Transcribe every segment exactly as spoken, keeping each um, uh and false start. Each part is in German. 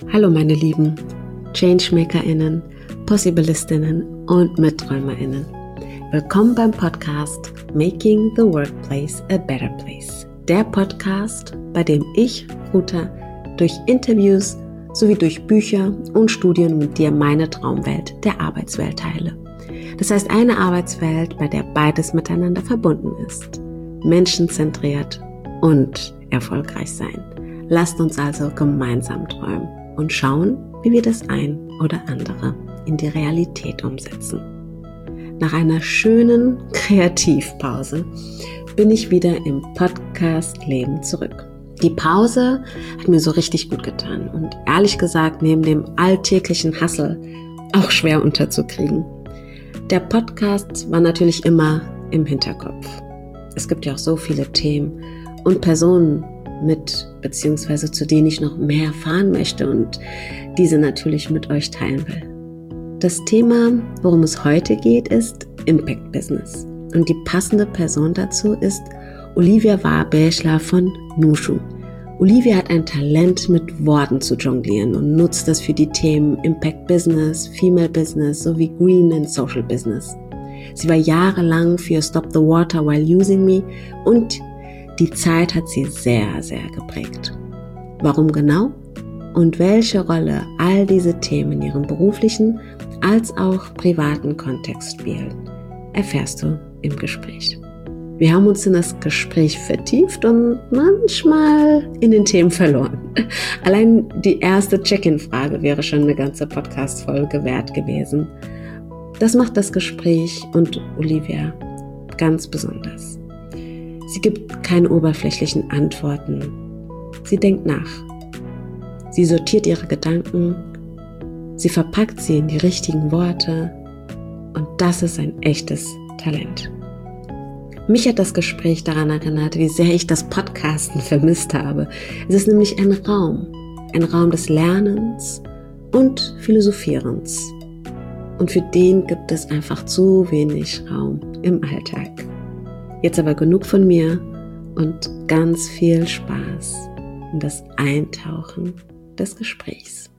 Hallo meine lieben ChangemakerInnen, Possibilistinnen und MitträumerInnen. Willkommen beim Podcast Making the Workplace a Better Place. Der Podcast, bei dem ich, Ruta, durch Interviews sowie durch Bücher und Studien mit dir meine Traumwelt der Arbeitswelt teile. Das heißt eine Arbeitswelt, bei der beides miteinander verbunden ist. Menschenzentriert und erfolgreich sein. Lasst uns also gemeinsam träumen und schauen, wie wir das ein oder andere in die Realität umsetzen. Nach einer schönen Kreativpause bin ich wieder im Podcast-Leben zurück. Die Pause hat mir so richtig gut getan und ehrlich gesagt neben dem alltäglichen Hustle auch schwer unterzukriegen. Der Podcast war natürlich immer im Hinterkopf. Es gibt ja auch so viele Themen und Personen mit, beziehungsweise zu denen ich noch mehr erfahren möchte und diese natürlich mit euch teilen will. Das Thema, worum es heute geht, ist Impact Business. Und die passende Person dazu ist Olivia Warbächler von Nushu. Olivia hat ein Talent, mit Worten zu jonglieren und nutzt das für die Themen Impact Business, Female Business sowie Green and Social Business. Sie war jahrelang für Stop the Water While Using Me und die Zeit hat sie sehr, sehr geprägt. Warum genau und welche Rolle all diese Themen in ihrem beruflichen als auch privaten Kontext spielen, erfährst du im Gespräch. Wir haben uns in das Gespräch vertieft und manchmal in den Themen verloren. Allein die erste Check-in-Frage wäre schon eine ganze Podcast-Folge wert gewesen. Das macht das Gespräch und Olivia ganz besonders. Sie gibt keine oberflächlichen Antworten. Sie denkt nach. Sie sortiert ihre Gedanken. Sie verpackt sie in die richtigen Worte. Und das ist ein echtes Talent. Mich hat das Gespräch daran erinnert, wie sehr ich das Podcasten vermisst habe. Es ist nämlich ein Raum. Ein Raum des Lernens und Philosophierens. Und für den gibt es einfach zu wenig Raum im Alltag. Jetzt aber genug von mir und ganz viel Spaß in das Eintauchen des Gesprächs.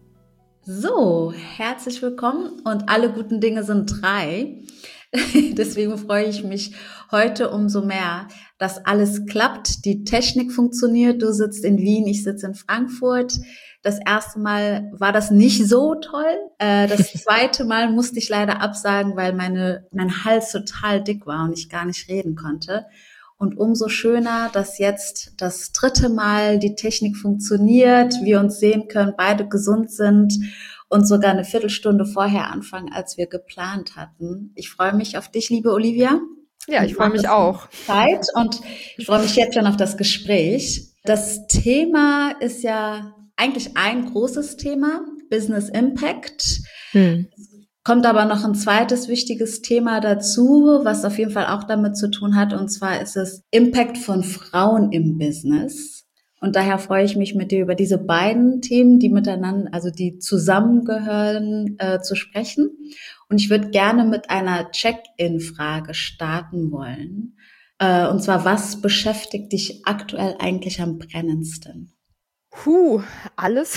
So, herzlich willkommen und alle guten Dinge sind drei. Deswegen freue ich mich heute umso mehr, dass alles klappt, die Technik funktioniert. Du sitzt in Wien, ich sitze in Frankfurt. Das erste Mal war das nicht so toll. Das zweite Mal musste ich leider absagen, weil meine, mein Hals total dick war und ich gar nicht reden konnte. Und umso schöner, dass jetzt das dritte Mal die Technik funktioniert, wir uns sehen können, beide gesund sind und sogar eine Viertelstunde vorher anfangen, als wir geplant hatten. Ich freue mich auf dich, liebe Olivia. Ja, ich freue mich auch. Zeit und ich freue mich jetzt schon auf das Gespräch. Das Thema ist ja eigentlich ein großes Thema, Business Impact. Hm. Kommt aber noch ein zweites wichtiges Thema dazu, was auf jeden Fall auch damit zu tun hat. Und zwar ist es Impact von Frauen im Business. Und daher freue ich mich, mit dir über diese beiden Themen, die miteinander, also die zusammengehören, äh, zu sprechen. Und ich würde gerne mit einer Check-in-Frage starten wollen. Äh, und zwar, was beschäftigt dich aktuell eigentlich am brennendsten? Puh, alles.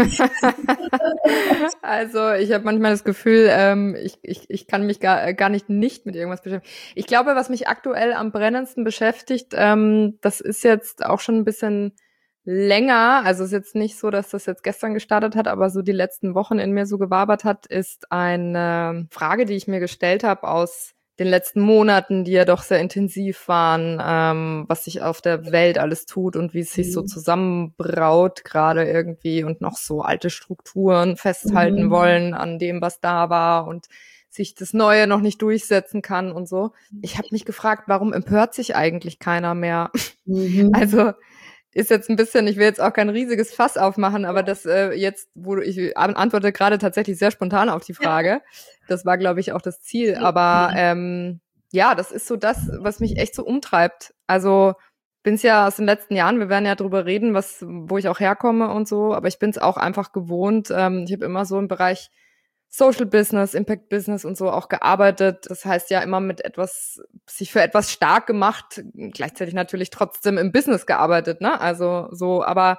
Also ich habe manchmal das Gefühl, ähm, ich, ich, ich kann mich gar, gar nicht nicht mit irgendwas beschäftigen. Ich glaube, was mich aktuell am brennendsten beschäftigt, ähm, das ist jetzt auch schon ein bisschen länger. Also es ist jetzt nicht so, dass das jetzt gestern gestartet hat, aber so die letzten Wochen in mir so gewabert hat, ist eine Frage, die ich mir gestellt habe aus den letzten Monaten, die ja doch sehr intensiv waren, ähm, was sich auf der Welt alles tut und wie es sich so zusammenbraut gerade irgendwie und noch so alte Strukturen festhalten mhm. wollen an dem, was da war und sich das Neue noch nicht durchsetzen kann und so. Ich habe mich gefragt, warum empört sich eigentlich keiner mehr? Mhm. Also ist jetzt ein bisschen, ich will jetzt auch kein riesiges Fass aufmachen, aber das äh, jetzt, wo ich antworte gerade tatsächlich sehr spontan auf die Frage. Das war, glaube ich, auch das Ziel. Aber ähm, ja, das ist so das, was mich echt so umtreibt. Also bin's ja aus den letzten Jahren, wir werden ja drüber reden, was, wo ich auch herkomme und so, aber ich bin's auch einfach gewohnt. Ähm, ich habe immer so im Bereich Social Business, Impact Business und so auch gearbeitet. Das heißt ja immer mit etwas, sich für etwas stark gemacht, gleichzeitig natürlich trotzdem im Business gearbeitet, ne? Also so, aber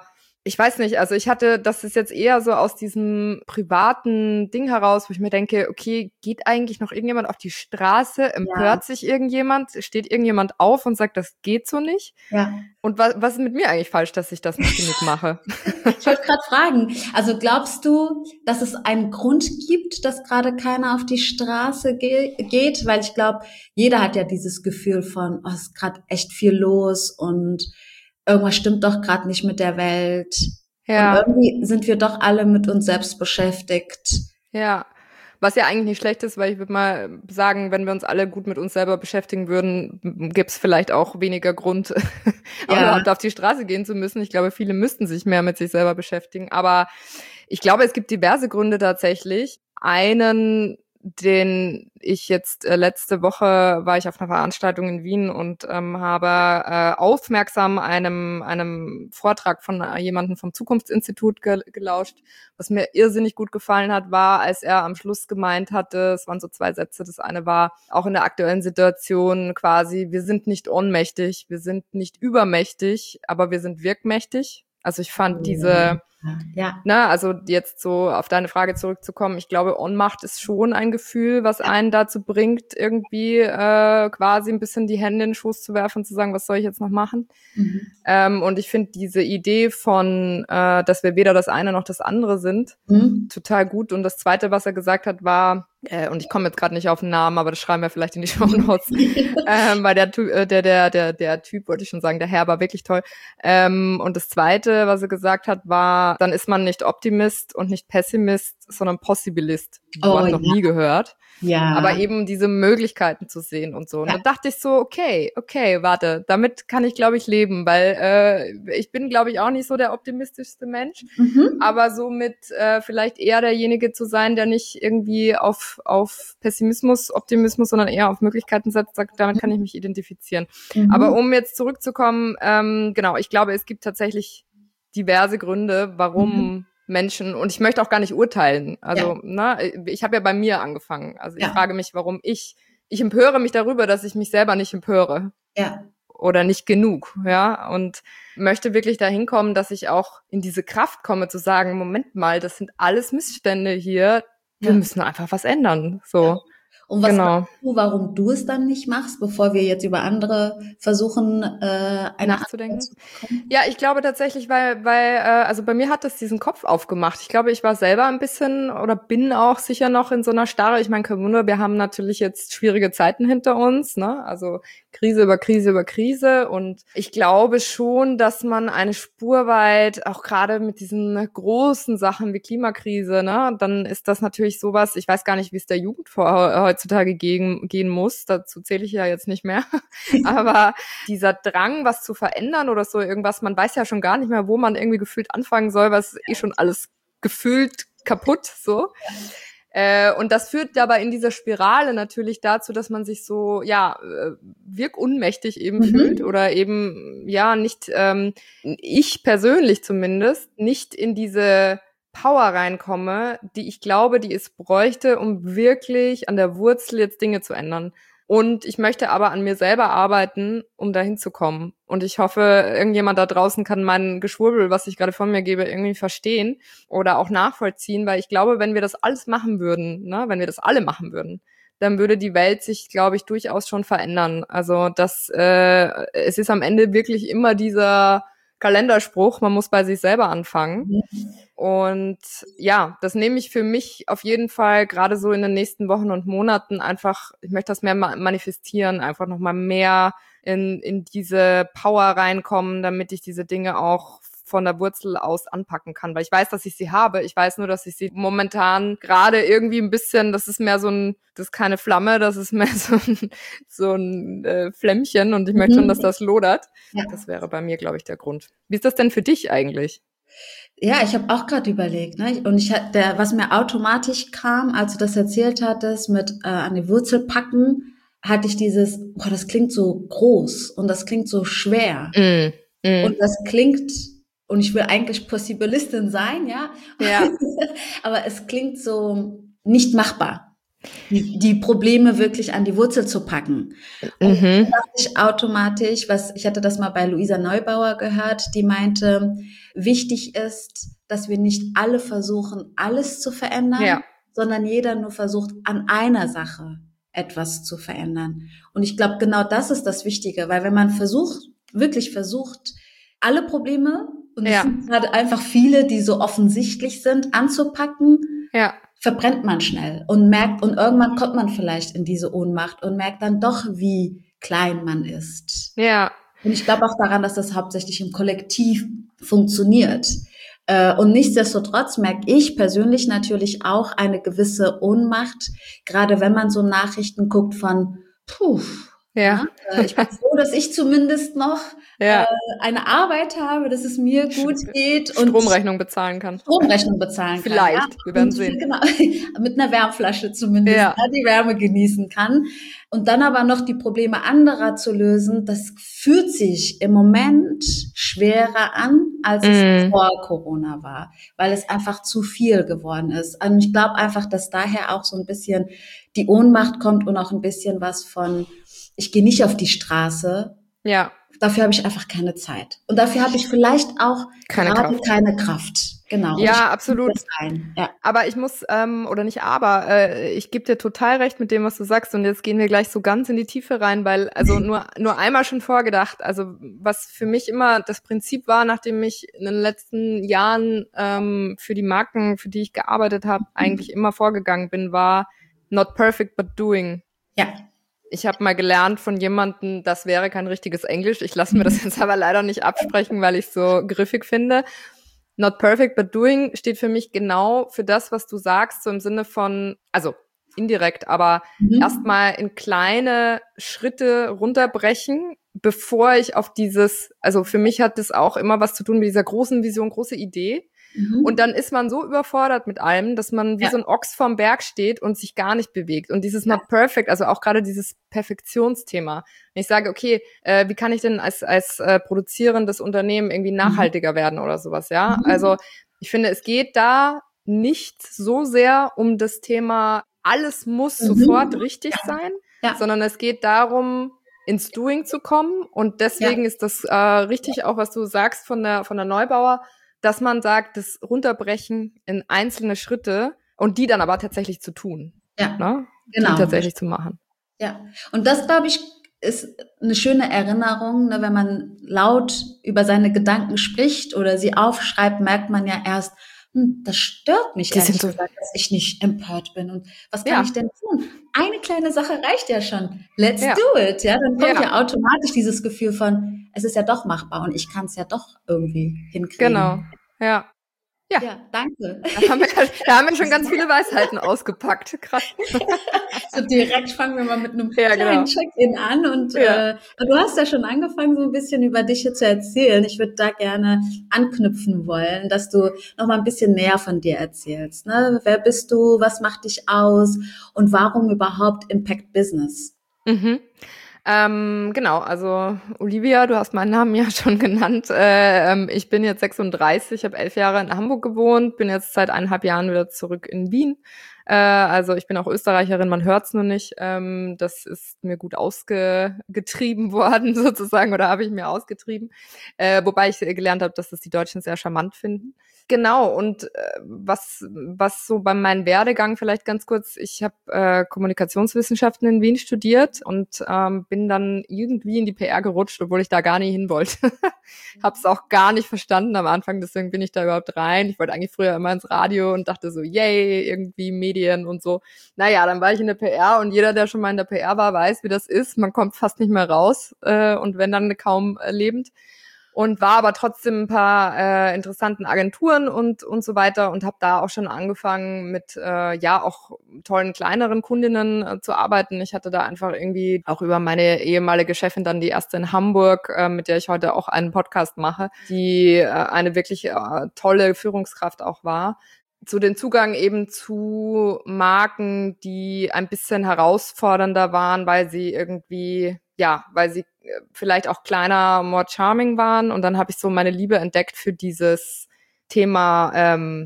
ich weiß nicht, also ich hatte, das ist jetzt eher so aus diesem privaten Ding heraus, wo ich mir denke, okay, geht eigentlich noch irgendjemand auf die Straße, empört ja. sich irgendjemand, steht irgendjemand auf und sagt, das geht so nicht? Ja. Und was, was ist mit mir eigentlich falsch, dass ich das nicht genug mache? Ich wollte gerade fragen, also glaubst du, dass es einen Grund gibt, dass gerade keiner auf die Straße ge- geht? Weil ich glaube, jeder hat ja dieses Gefühl von, oh, es ist gerade echt viel los und irgendwas stimmt doch gerade nicht mit der Welt. Ja. Und irgendwie sind wir doch alle mit uns selbst beschäftigt. Ja, was ja eigentlich nicht schlecht ist, weil ich würde mal sagen, wenn wir uns alle gut mit uns selber beschäftigen würden, gibt's vielleicht auch weniger Grund, ja. überhaupt auf die Straße gehen zu müssen. Ich glaube, viele müssten sich mehr mit sich selber beschäftigen. Aber ich glaube, es gibt diverse Gründe tatsächlich. Einen, den ich jetzt äh, letzte Woche war ich auf einer Veranstaltung in Wien und ähm, habe äh, aufmerksam einem einem Vortrag von äh, jemandem vom Zukunftsinstitut ge- gelauscht. Was mir irrsinnig gut gefallen hat, war, als er am Schluss gemeint hatte, es waren so zwei Sätze, das eine war, auch in der aktuellen Situation quasi, wir sind nicht ohnmächtig, wir sind nicht übermächtig, aber wir sind wirkmächtig. Also ich fand mhm. diese Ja. Na, also jetzt so auf deine Frage zurückzukommen, ich glaube, Ohnmacht ist schon ein Gefühl, was einen dazu bringt, irgendwie äh, quasi ein bisschen die Hände in den Schoß zu werfen und zu sagen, was soll ich jetzt noch machen? Mhm. Ähm, und ich finde diese Idee von, äh, dass wir weder das eine noch das andere sind, mhm. total gut. Und das Zweite, was er gesagt hat, war, äh, und ich komme jetzt gerade nicht auf den Namen, aber das schreiben wir vielleicht in die Shownotes, ähm, weil der, äh, der, der, der, der Typ, wollte ich schon sagen, der Herr war wirklich toll. Ähm, und das Zweite, was er gesagt hat, war, dann ist man nicht Optimist und nicht Pessimist, sondern Possibilist. Du oh, hast noch ja. nie gehört. Ja. Aber eben diese Möglichkeiten zu sehen und so. Und ja. da dachte ich so, okay, okay, warte, damit kann ich, glaube ich, leben, weil äh, ich bin, glaube ich, auch nicht so der optimistischste Mensch, mhm. aber somit äh, vielleicht eher derjenige zu sein, der nicht irgendwie auf auf Pessimismus, Optimismus, sondern eher auf Möglichkeiten setzt, sagt, damit kann ich mich identifizieren. Mhm. Aber um jetzt zurückzukommen, ähm, genau, ich glaube, es gibt tatsächlich diverse Gründe, warum mhm. Menschen, und ich möchte auch gar nicht urteilen, also, ja. na, ich habe ja bei mir angefangen, also ich ja. frage mich, warum ich, ich empöre mich darüber, dass ich mich selber nicht empöre. Ja. Oder nicht genug, ja, und möchte wirklich dahin kommen, dass ich auch in diese Kraft komme, zu sagen, Moment mal, das sind alles Missstände hier, wir ja. müssen einfach was ändern, so. Ja. Und was genau. machst du, warum du es dann nicht machst, bevor wir jetzt über andere versuchen, äh, eine nachzudenken? Ja, ich glaube tatsächlich, weil, weil, äh, also bei mir hat das diesen Kopf aufgemacht. Ich glaube, ich war selber ein bisschen oder bin auch sicher noch in so einer Starre. Ich meine, kein Wunder, wir haben natürlich jetzt schwierige Zeiten hinter uns, ne? Also Krise über Krise über Krise. Und ich glaube schon, dass man eine Spur weit, auch gerade mit diesen großen Sachen wie Klimakrise, ne, dann ist das natürlich sowas, ich weiß gar nicht, wie es der Jugend vor, heutzutage gehen, gehen muss. Dazu zähle ich ja jetzt nicht mehr. Aber dieser Drang, was zu verändern oder so irgendwas, man weiß ja schon gar nicht mehr, wo man irgendwie gefühlt anfangen soll, weil es eh schon alles gefühlt kaputt, so. Äh, und das führt aber in dieser Spirale natürlich dazu, dass man sich so, ja, wirkunmächtig eben mhm. fühlt oder eben, ja, nicht, ähm, ich persönlich zumindest, nicht in diese Power reinkomme, die ich glaube, die es bräuchte, um wirklich an der Wurzel jetzt Dinge zu ändern. Und ich möchte aber an mir selber arbeiten, um dahin zu kommen. Und ich hoffe, irgendjemand da draußen kann mein Geschwurbel, was ich gerade von mir gebe, irgendwie verstehen oder auch nachvollziehen, weil ich glaube, wenn wir das alles machen würden, ne, wenn wir das alle machen würden, dann würde die Welt sich, glaube ich, durchaus schon verändern. Also das, äh, es ist am Ende wirklich immer dieser Kalenderspruch, man muss bei sich selber anfangen. Ja. Und ja, das nehme ich für mich auf jeden Fall gerade so in den nächsten Wochen und Monaten einfach, ich möchte das mehr manifestieren, einfach nochmal mehr in, in diese Power reinkommen, damit ich diese Dinge auch von der Wurzel aus anpacken kann, weil ich weiß, dass ich sie habe. Ich weiß nur, dass ich sie momentan gerade irgendwie ein bisschen, das ist mehr so ein, das ist keine Flamme, das ist mehr so ein, so ein äh, Flämmchen und ich möchte schon, dass das lodert. Ja. Das wäre bei mir, glaube ich, der Grund. Wie ist das denn für dich eigentlich? Ja, ich habe auch gerade überlegt, ne? Und ich hatte, der, was mir automatisch kam, als du das erzählt hattest, mit äh, an die Wurzel packen, hatte ich dieses, boah, das klingt so groß und das klingt so schwer. Mm, mm. Und das klingt, und ich will eigentlich Possibilistin sein, ja. Ja. Aber es klingt so nicht machbar. die, die Probleme wirklich an die Wurzel zu packen. Und Mhm. dann dachte ich automatisch, was, ich hatte das mal bei Luisa Neubauer gehört, die meinte, wichtig ist, dass wir nicht alle versuchen, alles zu verändern, Ja. sondern jeder nur versucht, an einer Sache etwas zu verändern. Und ich glaube, genau das ist das Wichtige, weil wenn man versucht, wirklich versucht, alle Probleme, und es Ja. sind gerade einfach viele, die so offensichtlich sind, anzupacken, Ja. verbrennt man schnell und merkt, und irgendwann kommt man vielleicht in diese Ohnmacht und merkt dann doch, wie klein man ist. Ja. Und ich glaube auch daran, dass das hauptsächlich im Kollektiv funktioniert. Äh, Und nichtsdestotrotz merke ich persönlich natürlich auch eine gewisse Ohnmacht, gerade wenn man so Nachrichten guckt von, puh, Ja. ja, äh, ich bin froh, dass ich zumindest noch Ja. äh, eine Arbeit habe, dass es mir gut geht und Stromrechnung bezahlen kann. Stromrechnung bezahlen kann. Vielleicht, Ja? wir werden Und, sehen. Genau, mit einer Wärmflasche zumindest, Ja. ja, die Wärme genießen kann. Und dann aber noch die Probleme anderer zu lösen, das fühlt sich im Moment schwerer an, als es Mm. vor Corona war, weil es einfach zu viel geworden ist. Und ich glaube einfach, dass daher auch so ein bisschen die Ohnmacht kommt und auch ein bisschen was von, ich gehe nicht auf die Straße, Ja. dafür habe ich einfach keine Zeit. Und dafür habe ich vielleicht auch Keine gerade Kraft. keine Kraft. Genau. Und ich Ja, gebe absolut. das ein. Ja. Aber ich muss, ähm, oder nicht aber, äh, ich gebe dir total recht mit dem, was du sagst. Und jetzt gehen wir gleich so ganz in die Tiefe rein, weil, also nur nur einmal schon vorgedacht, also was für mich immer das Prinzip war, nachdem ich in den letzten Jahren ähm, für die Marken, für die ich gearbeitet habe, eigentlich immer vorgegangen bin, war not perfect, but doing. Ja. Ich habe mal gelernt von jemandem, das wäre kein richtiges Englisch. Ich lasse mir das jetzt aber leider nicht absprechen, weil ich es so griffig finde. Not perfect, but doing steht für mich genau für das, was du sagst, so im Sinne von, also indirekt, aber Mhm. erstmal in kleine Schritte runterbrechen, bevor ich auf dieses, also für mich hat das auch immer was zu tun mit dieser großen Vision, große Idee. Mhm. Und dann ist man so überfordert mit allem, dass man wie Ja. so ein Ochs vorm Berg steht und sich gar nicht bewegt. Und dieses Ja. not perfect, also auch gerade dieses Perfektionsthema. Wenn ich sage, okay, äh, wie kann ich denn als als äh, produzierendes Unternehmen irgendwie nachhaltiger werden oder sowas, ja? Mhm. Also ich finde, es geht da nicht so sehr um das Thema, alles muss Mhm. sofort richtig sein, Ja. sondern es geht darum, ins Doing zu kommen. Und deswegen ist das äh, richtig auch, was du sagst von der von der Neubauer, dass man sagt, das Runterbrechen in einzelne Schritte und die dann aber tatsächlich zu tun. Ja. Ne? Genau. Die tatsächlich zu machen. Ja. Und das, glaube ich, ist eine schöne Erinnerung, ne, wenn man laut über seine Gedanken spricht oder sie aufschreibt, merkt man ja erst, hm, das stört mich Die ehrlich sind so- gesagt, dass ich nicht empört bin. Und was kann Ja. ich denn tun? Eine kleine Sache reicht ja schon. Let's Ja. do it. Ja, dann kommt Ja. ja. automatisch dieses Gefühl von, es ist ja doch machbar und ich kann es ja doch irgendwie hinkriegen. Genau. Ja. Ja. Ja, danke. Da haben, wir, da haben wir schon ganz viele Weisheiten ausgepackt. Krass. So direkt fangen wir mal mit einem Ja, kleinen genau. Check-in an. Und Ja. äh, du hast ja schon angefangen, so ein bisschen über dich hier zu erzählen. Ich würde da gerne anknüpfen wollen, dass du noch mal ein bisschen näher von dir erzählst. Ne? Wer bist du? Was macht dich aus? Und warum überhaupt Impact Business? Mhm. Ähm, genau, also Olivia, du hast meinen Namen ja schon genannt. Äh, ähm, ich bin jetzt sechsunddreißig, habe elf Jahre in Hamburg gewohnt, bin jetzt seit eineinhalb Jahren wieder zurück in Wien. Äh, also ich bin auch Österreicherin, man hört's nur nicht. Ähm, das ist mir gut ausgetrieben worden sozusagen, oder habe ich mir ausgetrieben. Äh, wobei ich gelernt habe, dass das die Deutschen sehr charmant finden. Genau, und äh, was was so bei meinem Werdegang vielleicht ganz kurz, ich habe äh, Kommunikationswissenschaften in Wien studiert und ähm, bin dann irgendwie in die P R gerutscht, obwohl ich da gar nie hin wollte. Hab's auch gar nicht verstanden am Anfang, deswegen bin ich da überhaupt rein. Ich wollte eigentlich früher immer ins Radio und dachte so, yay, irgendwie Medien und so. Naja, dann war ich in der P R und jeder, der schon mal in der P R war, weiß, wie das ist. Man kommt fast nicht mehr raus äh, und wenn dann kaum äh, lebend. Und war aber trotzdem ein paar äh, interessanten Agenturen und und so weiter und habe da auch schon angefangen mit äh, ja auch tollen kleineren Kundinnen äh, zu arbeiten. Ich hatte da einfach irgendwie auch über meine ehemalige Chefin dann die erste in Hamburg, äh, mit der ich heute auch einen Podcast mache, die äh, eine wirklich äh, tolle Führungskraft auch war. Zu den Zugang eben zu Marken, die ein bisschen herausfordernder waren, weil sie irgendwie, ja, weil sie vielleicht auch kleiner, more charming waren. Und dann habe ich so meine Liebe entdeckt für dieses Thema, ähm,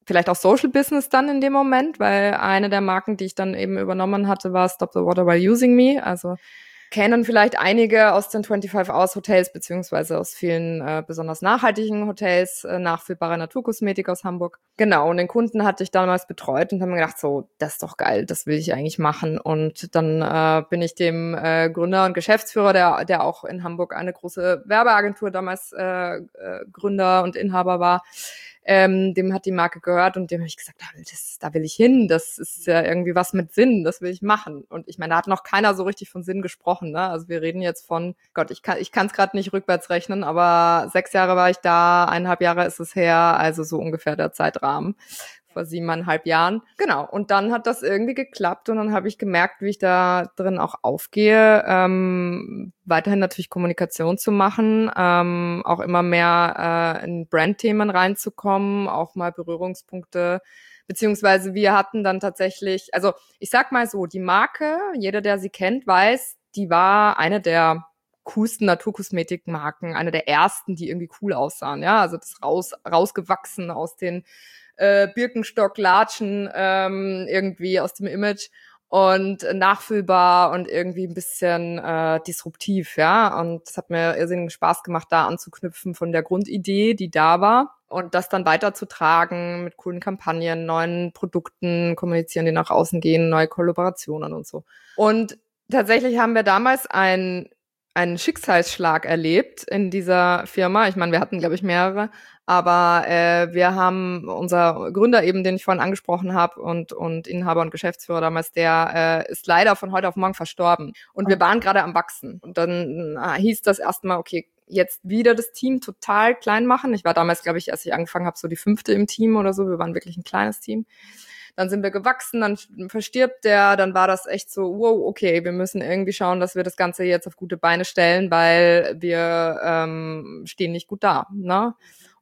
vielleicht auch Social Business dann in dem Moment, weil eine der Marken, die ich dann eben übernommen hatte, war Stop the Water While Using Me. Also kennen vielleicht einige aus den fünfundzwanzig Hours Hotels, beziehungsweise aus vielen äh, besonders nachhaltigen Hotels, äh, nachfüllbare Naturkosmetik aus Hamburg. Genau, und den Kunden hatte ich damals betreut und habe mir gedacht, so, das ist doch geil, das will ich eigentlich machen. Und dann äh, bin ich dem äh, Gründer und Geschäftsführer, der der auch in Hamburg eine große Werbeagentur damals äh, äh, Gründer und Inhaber war, Ähm, dem hat die Marke gehört und dem habe ich gesagt, da will, das, da will ich hin, das ist ja irgendwie was mit Sinn, das will ich machen. Und ich meine, da hat noch keiner so richtig von Sinn gesprochen, ne? Also wir reden jetzt von, Gott, ich kann ich kann es gerade nicht rückwärts rechnen, aber sechs Jahre war ich da, eineinhalb Jahre ist es her, also so ungefähr der Zeitrahmen. Vor siebeneinhalb Jahren. Genau. Und dann hat das irgendwie geklappt und dann habe ich gemerkt, wie ich da drin auch aufgehe, ähm, weiterhin natürlich Kommunikation zu machen, ähm, auch immer mehr äh, in Brandthemen reinzukommen, auch mal Berührungspunkte, beziehungsweise wir hatten dann tatsächlich, also ich sag mal so, die Marke, jeder, der sie kennt, weiß, die war eine der coolsten Naturkosmetikmarken, eine der ersten, die irgendwie cool aussahen, ja, also das raus rausgewachsen aus den äh, Birkenstock-Latschen ähm, irgendwie aus dem Image und nachfüllbar und irgendwie ein bisschen äh, disruptiv, ja. Und es hat mir irrsinnigen Spaß gemacht, da anzuknüpfen von der Grundidee, die da war und das dann weiterzutragen mit coolen Kampagnen, neuen Produkten, kommunizieren, die nach außen gehen, neue Kollaborationen und so. Und tatsächlich haben wir damals ein einen Schicksalsschlag erlebt in dieser Firma. Ich meine, wir hatten, glaube ich, mehrere, aber äh, wir haben, unser Gründer eben, den ich vorhin angesprochen habe und und Inhaber und Geschäftsführer damals, der äh, ist leider von heute auf morgen verstorben. Und wir waren gerade am Wachsen. Und dann äh, hieß das erstmal, okay, jetzt wieder das Team total klein machen. Ich war damals, glaube ich, als ich angefangen habe, so die fünfte im Team oder so. Wir waren wirklich ein kleines Team. Dann sind wir gewachsen, dann verstirbt der, dann war das echt so, wow, okay, wir müssen irgendwie schauen, dass wir das Ganze jetzt auf gute Beine stellen, weil wir ähm, stehen nicht gut da, ne?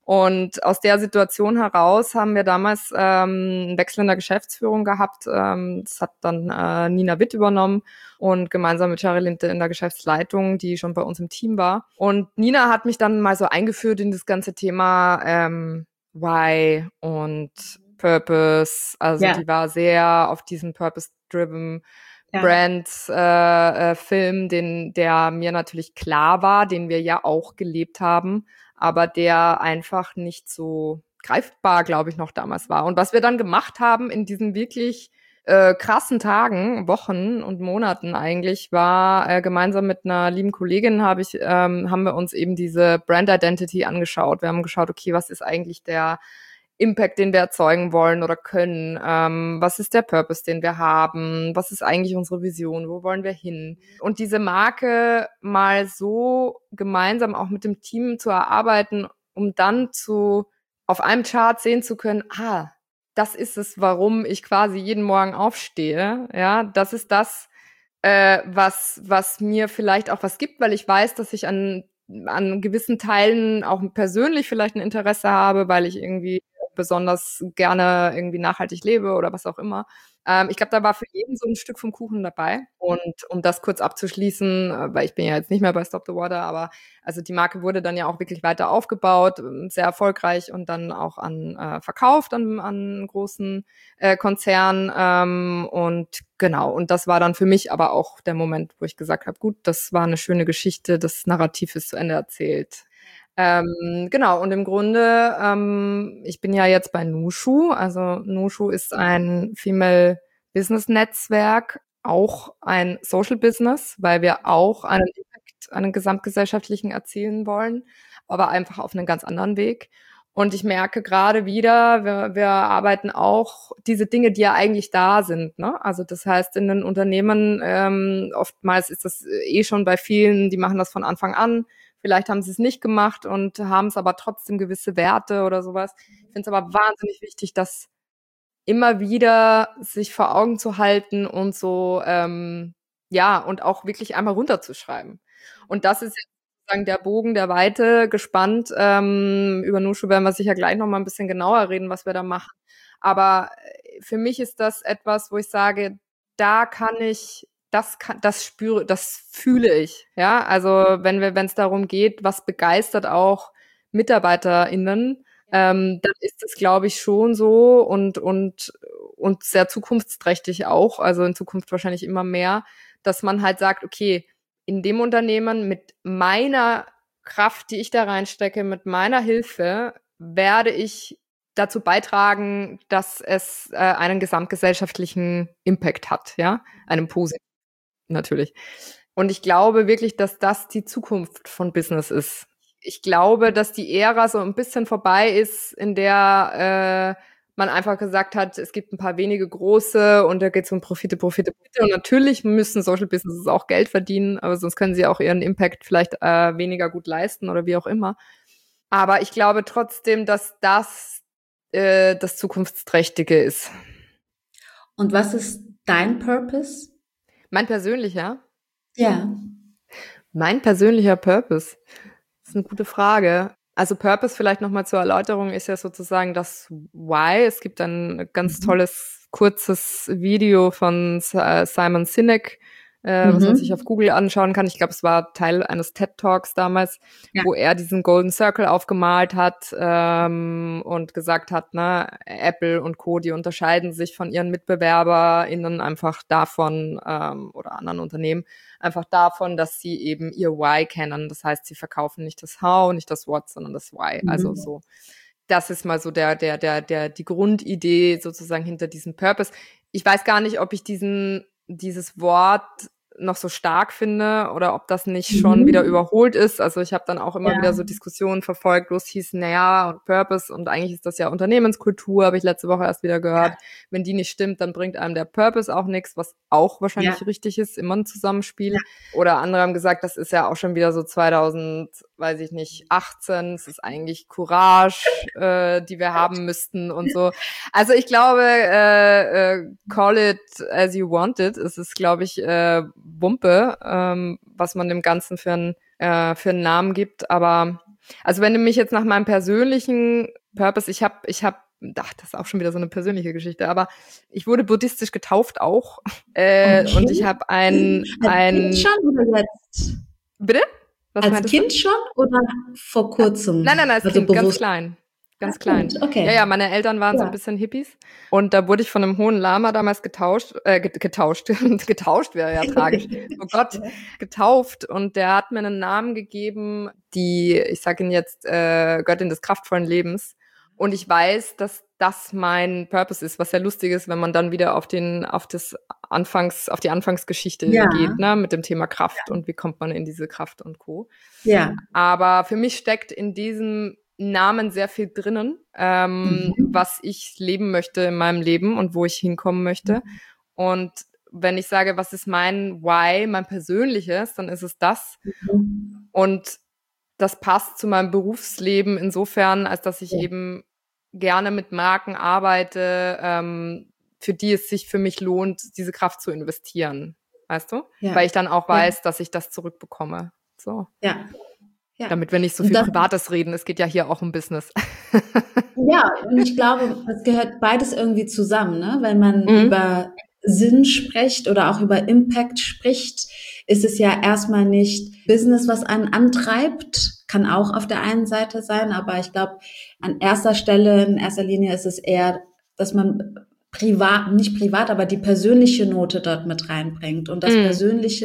Und aus der Situation heraus haben wir damals ähm, einen Wechsel in der Geschäftsführung gehabt. Ähm, das hat dann äh, Nina Witt übernommen und gemeinsam mit Shari Linde in der Geschäftsleitung, die schon bei uns im Team war. Und Nina hat mich dann mal so eingeführt in das ganze Thema ähm, Why und Purpose. Also ja. Die war sehr auf diesen Purpose-driven ja. Brand-Film, äh, den der mir natürlich klar war, den wir ja auch gelebt haben, aber der einfach nicht so greifbar, glaube ich, noch damals war. Und was wir dann gemacht haben in diesen wirklich äh, krassen Tagen, Wochen und Monaten eigentlich, war äh, gemeinsam mit einer lieben Kollegin habe ich ähm, haben wir uns eben diese Brand Identity angeschaut. Wir haben geschaut, okay, was ist eigentlich der Impact, den wir erzeugen wollen oder können? Ähm, was ist der Purpose, den wir haben? Was ist eigentlich unsere Vision? Wo wollen wir hin? Und diese Marke mal so gemeinsam auch mit dem Team zu erarbeiten, um dann zu auf einem Chart sehen zu können, ah, das ist es, warum ich quasi jeden Morgen aufstehe. Ja, das ist das, äh, was was mir vielleicht auch was gibt, weil ich weiß, dass ich an an gewissen Teilen auch persönlich vielleicht ein Interesse habe, weil ich irgendwie besonders gerne irgendwie nachhaltig lebe oder was auch immer. Ähm, ich glaube, da war für jeden so ein Stück vom Kuchen dabei. Und um das kurz abzuschließen, weil ich bin ja jetzt nicht mehr bei Stop the Water, aber also die Marke wurde dann ja auch wirklich weiter aufgebaut, sehr erfolgreich und dann auch an äh, verkauft an, an einen großen äh, Konzern. Ähm, und genau, und das war dann für mich aber auch der Moment, wo ich gesagt habe, gut, das war eine schöne Geschichte, das Narrativ ist zu Ende erzählt. Ähm, genau, und im Grunde, ähm, ich bin ja jetzt bei Nushu, also Nushu ist ein Female Business Netzwerk, auch ein Social Business, weil wir auch einen Impact, einen gesamtgesellschaftlichen erzielen wollen, aber einfach auf einen ganz anderen Weg. Und ich merke gerade wieder, wir, wir arbeiten auch diese Dinge, die ja eigentlich da sind, ne? Also das heißt, in den Unternehmen, ähm, oftmals ist das eh schon bei vielen, die machen das von Anfang an. Vielleicht haben sie es nicht gemacht und haben es aber trotzdem gewisse Werte oder sowas. Ich finde es aber wahnsinnig wichtig, das immer wieder sich vor Augen zu halten und so, ähm, ja, und auch wirklich einmal runterzuschreiben. Und das ist jetzt sozusagen der Bogen der Weite gespannt. Ähm, über Nushu werden wir sicher gleich nochmal ein bisschen genauer reden, was wir da machen. Aber für mich ist das etwas, wo ich sage, da kann ich Das kann, das spüre, das fühle ich, ja. Also wenn wir, wenn es darum geht, was begeistert auch MitarbeiterInnen, ähm, dann ist es, glaube ich, schon so und, und, und sehr zukunftsträchtig auch, also in Zukunft wahrscheinlich immer mehr, dass man halt sagt, okay, in dem Unternehmen mit meiner Kraft, die ich da reinstecke, mit meiner Hilfe, werde ich dazu beitragen, dass es äh, einen gesamtgesellschaftlichen Impact hat, ja, einen positiven natürlich. Und ich glaube wirklich, dass das die Zukunft von Business ist. Ich glaube, dass die Ära so ein bisschen vorbei ist, in der äh, man einfach gesagt hat, es gibt ein paar wenige große und da geht es um Profite, Profite, Profite. Und natürlich müssen Social Businesses auch Geld verdienen, aber sonst können sie auch ihren Impact vielleicht äh, weniger gut leisten oder wie auch immer. Aber ich glaube trotzdem, dass das äh, das Zukunftsträchtige ist. Und was ist dein Purpose? Mein persönlicher? Ja. Mein persönlicher Purpose? Das ist eine gute Frage. Also Purpose vielleicht nochmal zur Erläuterung ist ja sozusagen das Why. Es gibt ein ganz mhm. tolles, kurzes Video von Simon Sinek, äh, mhm. was man sich auf Google anschauen kann. Ich glaube, es war Teil eines TED-Talks damals, ja. wo er diesen Golden Circle aufgemalt hat ähm, und gesagt hat, ne, Apple und Co., die unterscheiden sich von ihren MitbewerberInnen einfach davon ähm, oder anderen Unternehmen, einfach davon, dass sie eben ihr Why kennen. Das heißt, sie verkaufen nicht das How, nicht das What, sondern das Why. Mhm. Also so, das ist mal so der, der, der, der, die Grundidee sozusagen hinter diesem Purpose. Ich weiß gar nicht, ob ich diesen, dieses Wort noch so stark finde oder ob das nicht schon mhm. wieder überholt ist. Also ich habe dann auch immer ja. wieder so Diskussionen verfolgt, wo es hieß, naja, und Purpose und eigentlich ist das ja Unternehmenskultur, habe ich letzte Woche erst wieder gehört. Ja. Wenn die nicht stimmt, dann bringt einem der Purpose auch nichts, was auch wahrscheinlich ja. richtig ist, immer ein Zusammenspiel. Ja. Oder andere haben gesagt, das ist ja auch schon wieder so zweitausend, weiß ich nicht, achtzehn, es ist eigentlich Courage, äh, die wir haben müssten und so. Also ich glaube, äh, äh, call it as you want it. Es ist, glaube ich, äh, Wumpe, ähm, was man dem Ganzen für einen äh, für einen Namen gibt. Aber also wenn du mich jetzt nach meinem persönlichen Purpose, ich habe, ich habe, ach, das ist auch schon wieder so eine persönliche Geschichte, aber ich wurde buddhistisch getauft auch äh, okay. und ich habe ein ein Kind schon oder jetzt? Bitte? Was Als Kind du? schon oder vor kurzem? Nein, nein, nein, als also Kind, bewusst? ganz klein. Ganz klein. Okay. Ja, ja, meine Eltern waren ja. so ein bisschen Hippies. Und da wurde ich von einem hohen Lama damals getauscht, äh, getauscht, getauscht wäre ja tragisch. Oh Gott, getauft. Und der hat mir einen Namen gegeben, die, ich sage ihn jetzt, äh, Göttin des kraftvollen Lebens. Und ich weiß, dass das mein Purpose ist, was sehr lustig ist, wenn man dann wieder auf den, auf das Anfangs, auf die Anfangsgeschichte ja. geht, ne, mit dem Thema Kraft ja. und wie kommt man in diese Kraft und Co. Ja. Aber für mich steckt in diesem Namen sehr viel drinnen, ähm, mhm. was ich leben möchte in meinem Leben und wo ich hinkommen möchte. Mhm. Und wenn ich sage, was ist mein Why, mein persönliches, dann ist es das. Mhm. Und das passt zu meinem Berufsleben insofern, als dass ich ja. eben gerne mit Marken arbeite, ähm, für die es sich für mich lohnt, diese Kraft zu investieren. Weißt du? Ja. Weil ich dann auch weiß, ja. dass ich das zurückbekomme. So. Ja. Ja. Damit wir nicht so viel das, Privates reden. Es geht ja hier auch um Business. Ja, und ich glaube, es gehört beides irgendwie zusammen, ne? Wenn man mhm. über Sinn spricht oder auch über Impact spricht, ist es ja erstmal nicht Business, was einen antreibt, kann auch auf der einen Seite sein, aber ich glaube, an erster Stelle, in erster Linie ist es eher, dass man privat, nicht privat, aber die persönliche Note dort mit reinbringt und das mhm. persönliche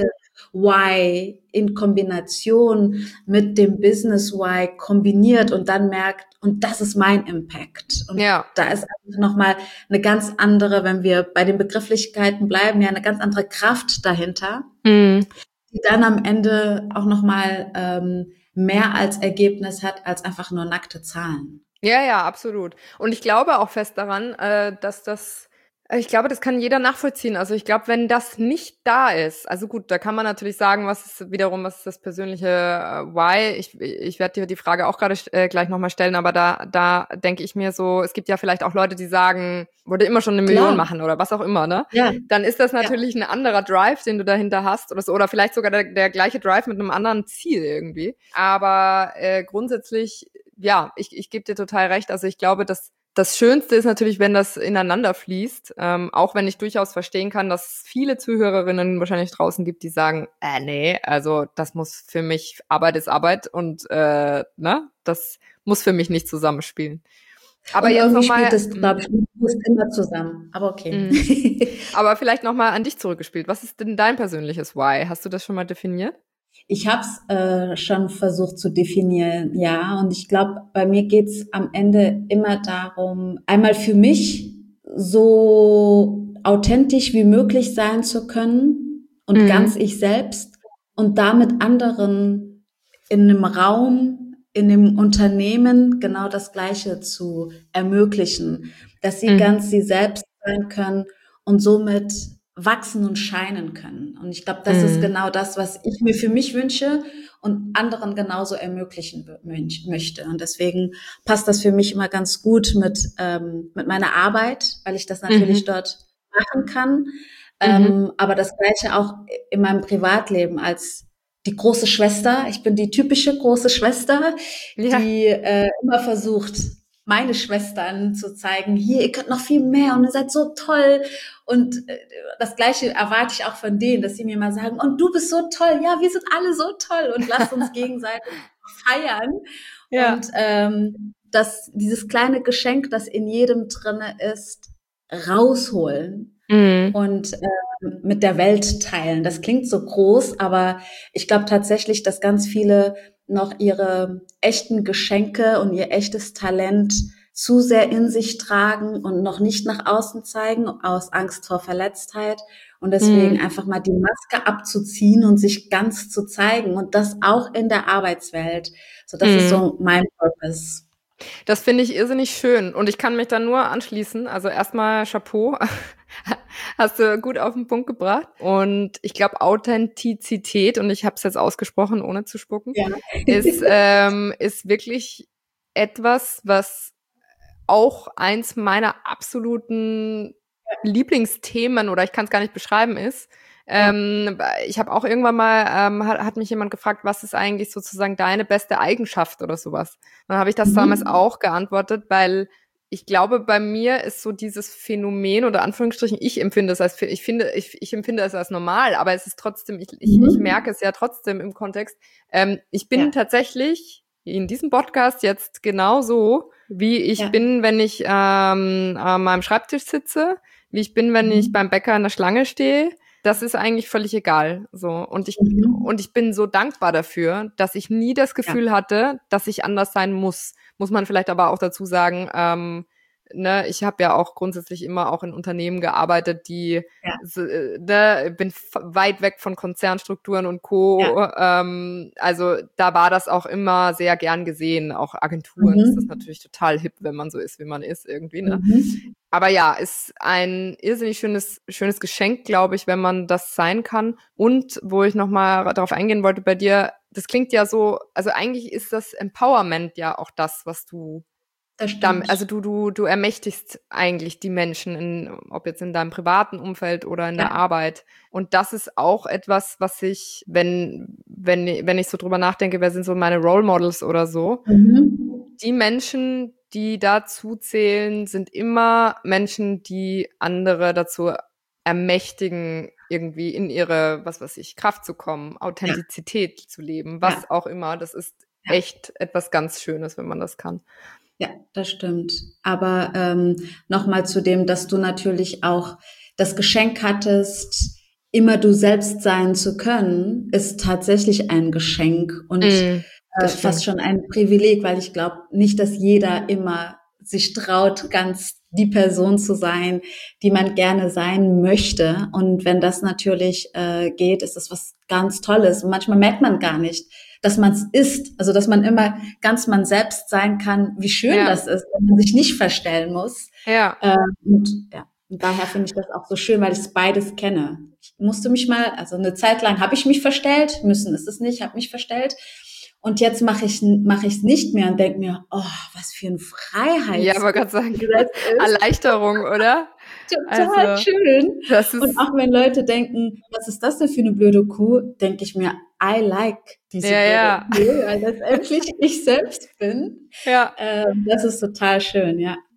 Why in Kombination mit dem Business Why kombiniert und dann merkt, und das ist mein Impact. Und ja. da ist einfach nochmal eine ganz andere, wenn wir bei den Begrifflichkeiten bleiben, ja eine ganz andere Kraft dahinter, mhm. die dann am Ende auch nochmal ähm, mehr als Ergebnis hat, als einfach nur nackte Zahlen. Ja, ja, absolut. Und ich glaube auch fest daran, äh, dass das Ich glaube, das kann jeder nachvollziehen. Also ich glaube, wenn das nicht da ist, also gut, da kann man natürlich sagen, was ist wiederum, was ist das persönliche äh, Why? Ich, ich werde dir die Frage auch gerade äh, gleich nochmal stellen, aber da da denke ich mir so, es gibt ja vielleicht auch Leute, die sagen, wollte immer schon eine Million Klar. machen oder was auch immer, ne? Ja. Dann ist das natürlich ja. ein anderer Drive, den du dahinter hast oder so, oder vielleicht sogar der, der gleiche Drive mit einem anderen Ziel irgendwie. Aber äh, grundsätzlich, ja, ich, ich gebe dir total recht. Also ich glaube, dass das Schönste ist natürlich, wenn das ineinander fließt, ähm, auch wenn ich durchaus verstehen kann, dass es viele Zuhörerinnen wahrscheinlich draußen gibt, die sagen, äh, nee, also das muss für mich, Arbeit ist Arbeit und äh, ne, das muss für mich nicht zusammenspielen. Aber und jetzt irgendwie noch mal, spielt das, glaube ich, muss immer zusammen. Aber okay. Mhm. Aber vielleicht nochmal an dich zurückgespielt. Was ist denn dein persönliches Why? Hast du das schon mal definiert? Ich habe es äh, schon versucht zu definieren, ja. Und ich glaube, bei mir geht's am Ende immer darum, einmal für mich so authentisch wie möglich sein zu können und Mhm. ganz ich selbst und damit anderen in einem Raum, in einem Unternehmen genau das Gleiche zu ermöglichen, dass sie Mhm. ganz sie selbst sein können und somit wachsen und scheinen können. Und ich glaube, das Mhm. ist genau das, was ich mir für mich wünsche und anderen genauso ermöglichen wü- möchte. Und deswegen passt das für mich immer ganz gut mit, ähm, mit meiner Arbeit, weil ich das natürlich Mhm. dort machen kann. Mhm. Ähm, aber das Gleiche auch in meinem Privatleben als die große Schwester. Ich bin die typische große Schwester, Ja. die äh, immer versucht, meine Schwestern zu zeigen, hier, ihr könnt noch viel mehr und ihr seid so toll. Und äh, das Gleiche erwarte ich auch von denen, dass sie mir mal sagen, und du bist so toll, ja, wir sind alle so toll und lasst uns gegenseitig feiern. Ja. Und ähm, das, dieses kleine Geschenk, das in jedem drinne ist, rausholen Mhm. und äh, mit der Welt teilen. Das klingt so groß, aber ich glaube tatsächlich, dass ganz viele noch ihre echten Geschenke und ihr echtes Talent zu sehr in sich tragen und noch nicht nach außen zeigen, aus Angst vor Verletztheit. Und deswegen Mhm. einfach mal die Maske abzuziehen und sich ganz zu zeigen. Und das auch in der Arbeitswelt. So, das Mhm. ist so mein Purpose. Das finde ich irrsinnig schön und ich kann mich da nur anschließen. Also erstmal Chapeau, hast du gut auf den Punkt gebracht. Und ich glaube, Authentizität, und ich habe es jetzt ausgesprochen, ohne zu spucken, Ja. ist, ähm, ist wirklich etwas, was auch eins meiner absoluten Lieblingsthemen, oder ich kann es gar nicht beschreiben, ist. Ähm, ich habe auch irgendwann mal, ähm, hat, hat mich jemand gefragt, was ist eigentlich sozusagen deine beste Eigenschaft oder sowas. Dann habe ich das Mhm. damals auch geantwortet, weil ich glaube, bei mir ist so dieses Phänomen, oder Anführungsstrichen, ich empfinde es als, ich finde, ich, ich empfinde es als normal, aber es ist trotzdem, ich, ich, Mhm. ich merke es ja trotzdem im Kontext. Ähm, ich bin Ja. tatsächlich in diesem Podcast jetzt genauso, wie ich Ja. bin, wenn ich ähm, an meinem Schreibtisch sitze, wie ich bin, wenn Mhm. ich beim Bäcker in der Schlange stehe. Das ist eigentlich völlig egal. So. Und ich, Mhm. und ich bin so dankbar dafür, dass ich nie das Gefühl Ja. hatte, dass ich anders sein muss. Muss man vielleicht aber auch dazu sagen, ähm, ne, ich habe ja auch grundsätzlich immer auch in Unternehmen gearbeitet, die, Ja. äh, ne, bin f- weit weg von Konzernstrukturen und Co. Ja. Ähm, also da war das auch immer sehr gern gesehen. Auch Agenturen ist das Mhm. natürlich total hip, wenn man so ist, wie man ist irgendwie, ne? Mhm. Aber ja, ist ein irrsinnig schönes, schönes Geschenk, glaube ich, wenn man das sein kann. Und wo ich nochmal darauf eingehen wollte bei dir, das klingt ja so, also eigentlich ist das Empowerment ja auch das, was du Das dann, stimmt. also du, du, du ermächtigst eigentlich die Menschen, in, ob jetzt in deinem privaten Umfeld oder in der Ja. Arbeit. Und das ist auch etwas, was ich, wenn, wenn, wenn ich so drüber nachdenke, wer sind so meine Role Models oder so, Mhm. die Menschen, die dazu zählen, sind immer Menschen, die andere dazu ermächtigen, irgendwie in ihre, was weiß ich, Kraft zu kommen, Authentizität zu leben, was Ja. auch immer. Das ist Ja. echt etwas ganz Schönes, wenn man das kann. Ja, das stimmt. Aber ähm, nochmal zu dem, dass du natürlich auch das Geschenk hattest, immer du selbst sein zu können, ist tatsächlich ein Geschenk und Mm, äh, das fast stimmt. schon ein Privileg, weil ich glaube nicht, dass jeder immer sich traut, ganz die Person zu sein, die man gerne sein möchte. Und wenn das natürlich äh, geht, ist das was ganz Tolles. Und manchmal merkt man gar nicht, dass man es ist. Also dass man immer ganz man selbst sein kann, wie schön Ja. das ist, wenn man sich nicht verstellen muss. Ja. Äh, und ja, und daher finde ich das auch so schön, weil ich beides kenne. Ich musste mich mal, also eine Zeit lang habe ich mich verstellt, müssen ist es nicht, habe mich verstellt. Und jetzt mache ich mache ich es nicht mehr und denke mir, oh, was für ein Freiheits. Ja, aber gerade sagen, das ist. Erleichterung, oder? Total Also, schön. das ist, Und auch wenn Leute denken, was ist das denn für eine blöde Kuh, denke ich mir, I like diese ja, blöde ja. Kuh, weil letztendlich ich selbst bin. Ja. Ähm, das ist total schön, ja.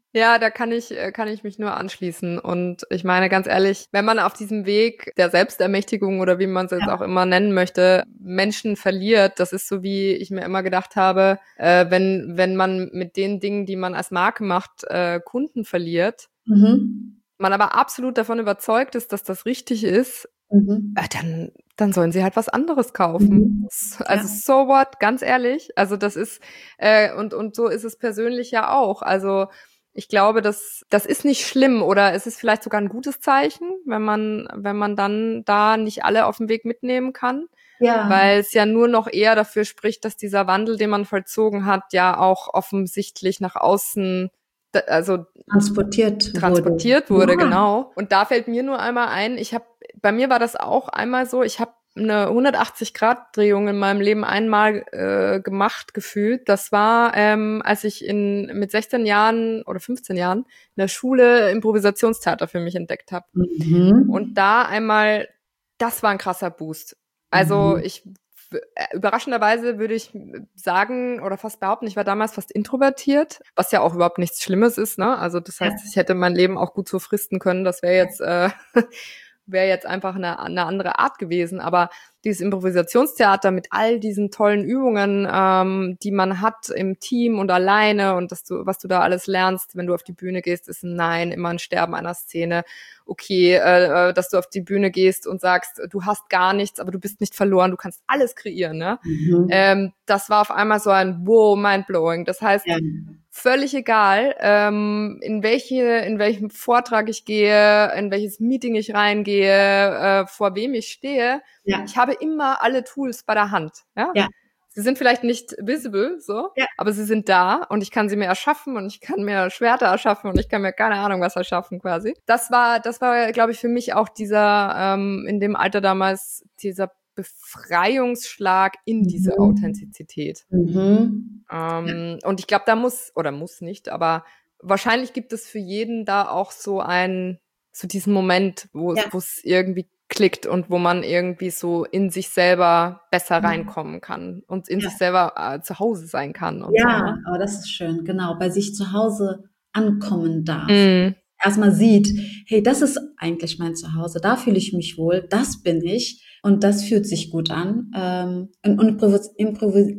Ja, da kann ich, kann ich mich nur anschließen. Und ich meine, ganz ehrlich, wenn man auf diesem Weg der Selbstermächtigung oder wie man es jetzt ja. auch immer nennen möchte, Menschen verliert, das ist so, wie ich mir immer gedacht habe, äh, wenn, wenn man mit den Dingen, die man als Marke macht, äh, Kunden verliert, mhm. man aber absolut davon überzeugt ist, dass das richtig ist, mhm. äh, dann, dann sollen sie halt was anderes kaufen. Mhm. Also ja. so what, ganz ehrlich. Also das ist, äh, und, und so ist es persönlich ja auch. Also ich glaube, das, das ist nicht schlimm oder es ist vielleicht sogar ein gutes Zeichen, wenn man, wenn man dann da nicht alle auf dem Weg mitnehmen kann. Ja. Weil es ja nur noch eher dafür spricht, dass dieser Wandel, den man vollzogen hat, ja auch offensichtlich nach außen, also transportiert, transportiert wurde, wurde ja. genau. Und da fällt mir nur einmal ein, ich habe, bei mir war das auch einmal so, ich habe eine hundertachtzig-Grad-Drehung in meinem Leben einmal äh, gemacht, gefühlt. Das war, ähm, als ich in mit sechzehn Jahren oder fünfzehn Jahren in der Schule Improvisationstheater für mich entdeckt habe. Mhm. Und da einmal, das war ein krasser Boost. Also mhm. ich, überraschenderweise würde ich sagen oder fast behaupten, ich war damals fast introvertiert, was ja auch überhaupt nichts Schlimmes ist, ne? Also das heißt, ich hätte mein Leben auch gut so fristen können. Das wäre jetzt... Äh, wäre jetzt einfach eine, eine andere Art gewesen, aber dieses Improvisationstheater mit all diesen tollen Übungen, ähm, die man hat im Team und alleine und dass du, was du da alles lernst, wenn du auf die Bühne gehst, ist ein Nein, immer ein Sterben einer Szene. Okay, äh, dass du auf die Bühne gehst und sagst, du hast gar nichts, aber du bist nicht verloren, du kannst alles kreieren, ne? Mhm. Ähm, das war auf einmal so ein wow, mindblowing. Das heißt, ja. völlig egal, ähm, in welche, in welchem Vortrag ich gehe, in welches Meeting ich reingehe, äh, vor wem ich stehe. Ja. Ich habe immer alle Tools bei der Hand. Ja? Ja. Sie sind vielleicht nicht visible, so, ja. aber sie sind da und ich kann sie mir erschaffen und ich kann mir Schwerter erschaffen und ich kann mir keine Ahnung was erschaffen quasi. Das war, das war, glaube ich, für mich auch dieser, ähm, in dem Alter damals, dieser Befreiungsschlag in diese mhm. Authentizität. Mhm. Ähm, und ich glaube, da muss, oder muss nicht, aber wahrscheinlich gibt es für jeden da auch so ein, so diesen Moment, wo ja. es irgendwie klickt und wo man irgendwie so in sich selber besser reinkommen kann und in ja. sich selber äh, zu Hause sein kann. Und ja, so, ne? Aber das ist schön, genau, bei sich zu Hause ankommen darf. Mhm. Erstmal sieht, hey, das ist eigentlich mein Zuhause, da fühle ich mich wohl, das bin ich und das fühlt sich gut an. Ähm, und Improvis- Improvis-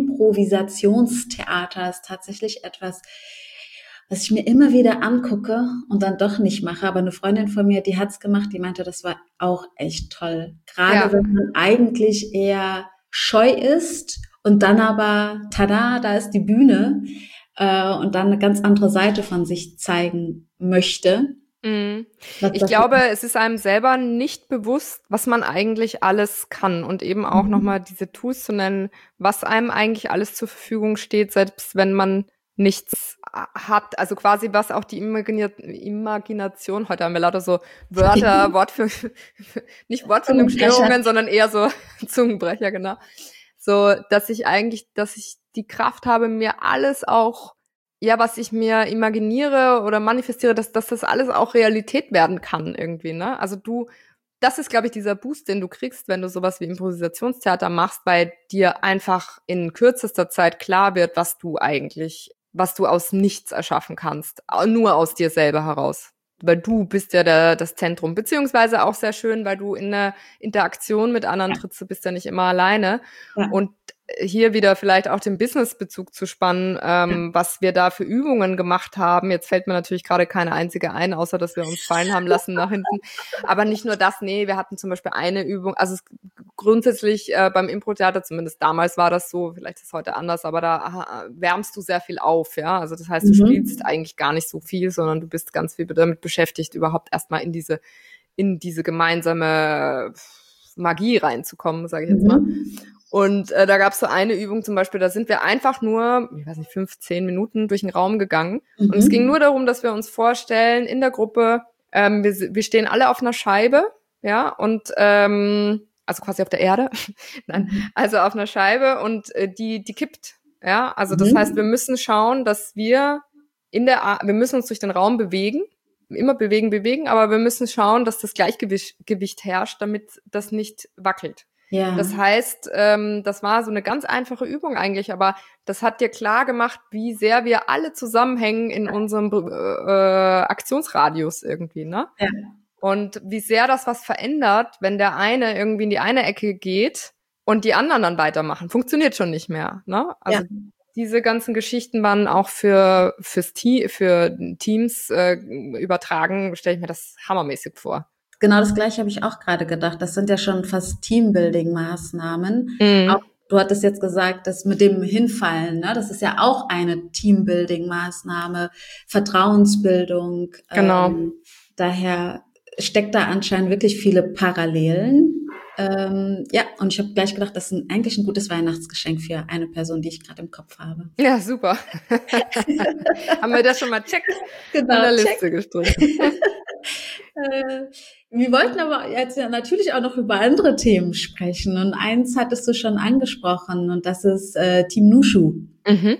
Improvisationstheater ist tatsächlich etwas, was ich mir immer wieder angucke und dann doch nicht mache. Aber eine Freundin von mir, die hat's gemacht, die meinte, das war auch echt toll. Gerade ja. wenn man eigentlich eher scheu ist und dann aber, tada, da ist die Bühne äh, und dann eine ganz andere Seite von sich zeigen möchte. Mhm. Ich glaube, es ist einem selber nicht bewusst, was man eigentlich alles kann und eben auch mhm. nochmal diese Tools zu nennen, was einem eigentlich alles zur Verfügung steht, selbst wenn man nichts hat, also quasi was auch die Imagina- Imagination, heute haben wir lauter so Wörter, Wortführ- nicht Wortfindungsstörungen, sondern eher so Zungenbrecher, genau. So, dass ich eigentlich, dass ich die Kraft habe, mir alles auch, ja, was ich mir imaginiere oder manifestiere, dass, dass das alles auch Realität werden kann irgendwie, ne? Also du, das ist, glaube ich, dieser Boost, den du kriegst, wenn du sowas wie Improvisationstheater machst, weil dir einfach in kürzester Zeit klar wird, was du eigentlich was du aus nichts erschaffen kannst, nur aus dir selber heraus. Weil du bist ja der, das Zentrum, beziehungsweise auch sehr schön, weil du in der Interaktion mit anderen trittst, du bist ja nicht immer alleine. Ja. Und hier wieder vielleicht auch den Business-Bezug zu spannen, ähm, ja. was wir da für Übungen gemacht haben. Jetzt fällt mir natürlich gerade keine einzige ein, außer dass wir uns fallen haben lassen nach hinten. Aber nicht nur das, nee, wir hatten zum Beispiel eine Übung, also es, grundsätzlich äh, beim Impro-Theater, zumindest damals war das so, vielleicht ist es heute anders, aber da aha, wärmst du sehr viel auf, ja. Also das heißt, du mhm. spielst eigentlich gar nicht so viel, sondern du bist ganz viel damit beschäftigt, überhaupt erstmal in diese, in diese gemeinsame Magie reinzukommen, sage ich jetzt mal. Mhm. Und äh, da gab es so eine Übung zum Beispiel, da sind wir einfach nur, ich weiß nicht, fünf, zehn Minuten durch den Raum gegangen. Mhm. Und es ging nur darum, dass wir uns vorstellen, in der Gruppe, ähm, wir, wir stehen alle auf einer Scheibe, ja, und ähm, also quasi auf der Erde, nein, also auf einer Scheibe und äh, die die kippt, ja. Also das mhm. heißt, wir müssen schauen, dass wir in der, A- wir müssen uns durch den Raum bewegen, immer bewegen, bewegen, aber wir müssen schauen, dass das Gleichgewicht Gewicht herrscht, damit das nicht wackelt. Ja. Das heißt, ähm, das war so eine ganz einfache Übung eigentlich, aber das hat dir klar gemacht, wie sehr wir alle zusammenhängen in unserem äh, Aktionsradius irgendwie, ne? Ja. Und wie sehr das was verändert, wenn der eine irgendwie in die eine Ecke geht und die anderen dann weitermachen. Funktioniert schon nicht mehr, ne? Also ja. Diese ganzen Geschichten waren auch für fürs Team, für Teams äh, übertragen, stelle ich mir das hammermäßig vor. Genau das Gleiche habe ich auch gerade gedacht. Das sind ja schon fast Teambuilding-Maßnahmen. Mhm. Auch, du hattest jetzt gesagt, das mit dem Hinfallen, ne? Das ist ja auch eine Teambuilding-Maßnahme, Vertrauensbildung. Genau. Ähm, daher steckt da anscheinend wirklich viele Parallelen. Ähm, ja, und ich habe gleich gedacht, das ist eigentlich ein gutes Weihnachtsgeschenk für eine Person, die ich gerade im Kopf habe. Ja, super. Haben wir das schon mal check genau, an der check. Liste gestrichen. äh, wir wollten aber jetzt ja natürlich auch noch über andere Themen sprechen. Und eins hattest du schon angesprochen, und das ist äh, Team Nushu. Mhm.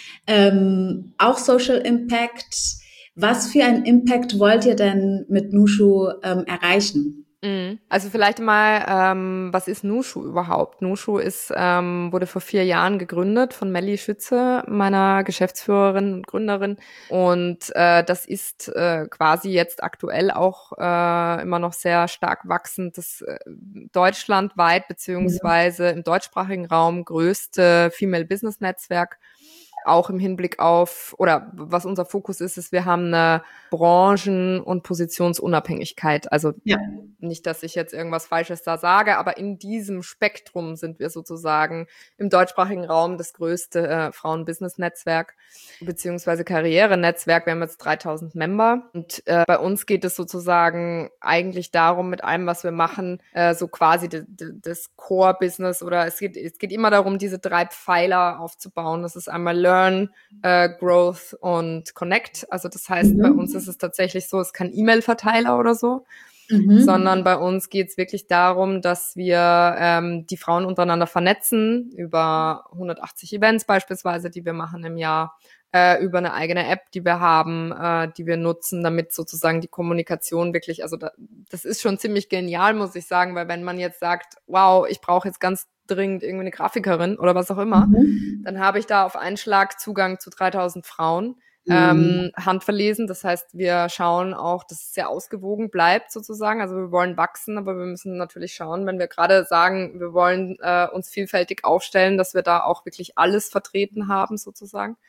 Ähm, auch Social Impact. Was für einen Impact wollt ihr denn mit Nushu ähm, erreichen? Also vielleicht mal, ähm, was ist Nushu überhaupt? Nushu ist, ähm, wurde vor vier Jahren gegründet von Melli Schütze, meiner Geschäftsführerin und Gründerin. Und äh, das ist äh, quasi jetzt aktuell auch äh, immer noch sehr stark wachsend. Das äh, deutschlandweit beziehungsweise im deutschsprachigen Raum größte Female Business Netzwerk. Auch im Hinblick auf, oder was unser Fokus ist, ist, wir haben eine Branchen- und Positionsunabhängigkeit. Also ja. Nicht, dass ich jetzt irgendwas Falsches da sage, aber in diesem Spektrum sind wir sozusagen im deutschsprachigen Raum das größte äh, Frauen-Business-Netzwerk beziehungsweise Karrierenetzwerk. Wir haben jetzt dreitausend Member und äh, bei uns geht es sozusagen eigentlich darum, mit allem, was wir machen, äh, so quasi de, de, das Core-Business, oder es geht, es geht immer darum, diese drei Pfeiler aufzubauen. Das ist einmal Learn, äh, Growth und Connect. Also das heißt, mhm. bei uns ist es tatsächlich so, es ist kein E-Mail-Verteiler oder so, mhm. sondern bei uns geht es wirklich darum, dass wir ähm, die Frauen untereinander vernetzen über hundertachtzig Events beispielsweise, die wir machen im Jahr, äh, über eine eigene App, die wir haben, äh, die wir nutzen, damit sozusagen die Kommunikation wirklich, also da, das ist schon ziemlich genial, muss ich sagen, weil wenn man jetzt sagt, wow, ich brauche jetzt ganz dringend irgendwie eine Grafikerin oder was auch immer, mhm. dann habe ich da auf einen Schlag Zugang zu dreitausend Frauen, mhm. ähm, handverlesen. Das heißt, wir schauen auch, dass es sehr ausgewogen bleibt sozusagen. Also wir wollen wachsen, aber wir müssen natürlich schauen, wenn wir gerade sagen, wir wollen äh, uns vielfältig aufstellen, dass wir da auch wirklich alles vertreten haben sozusagen.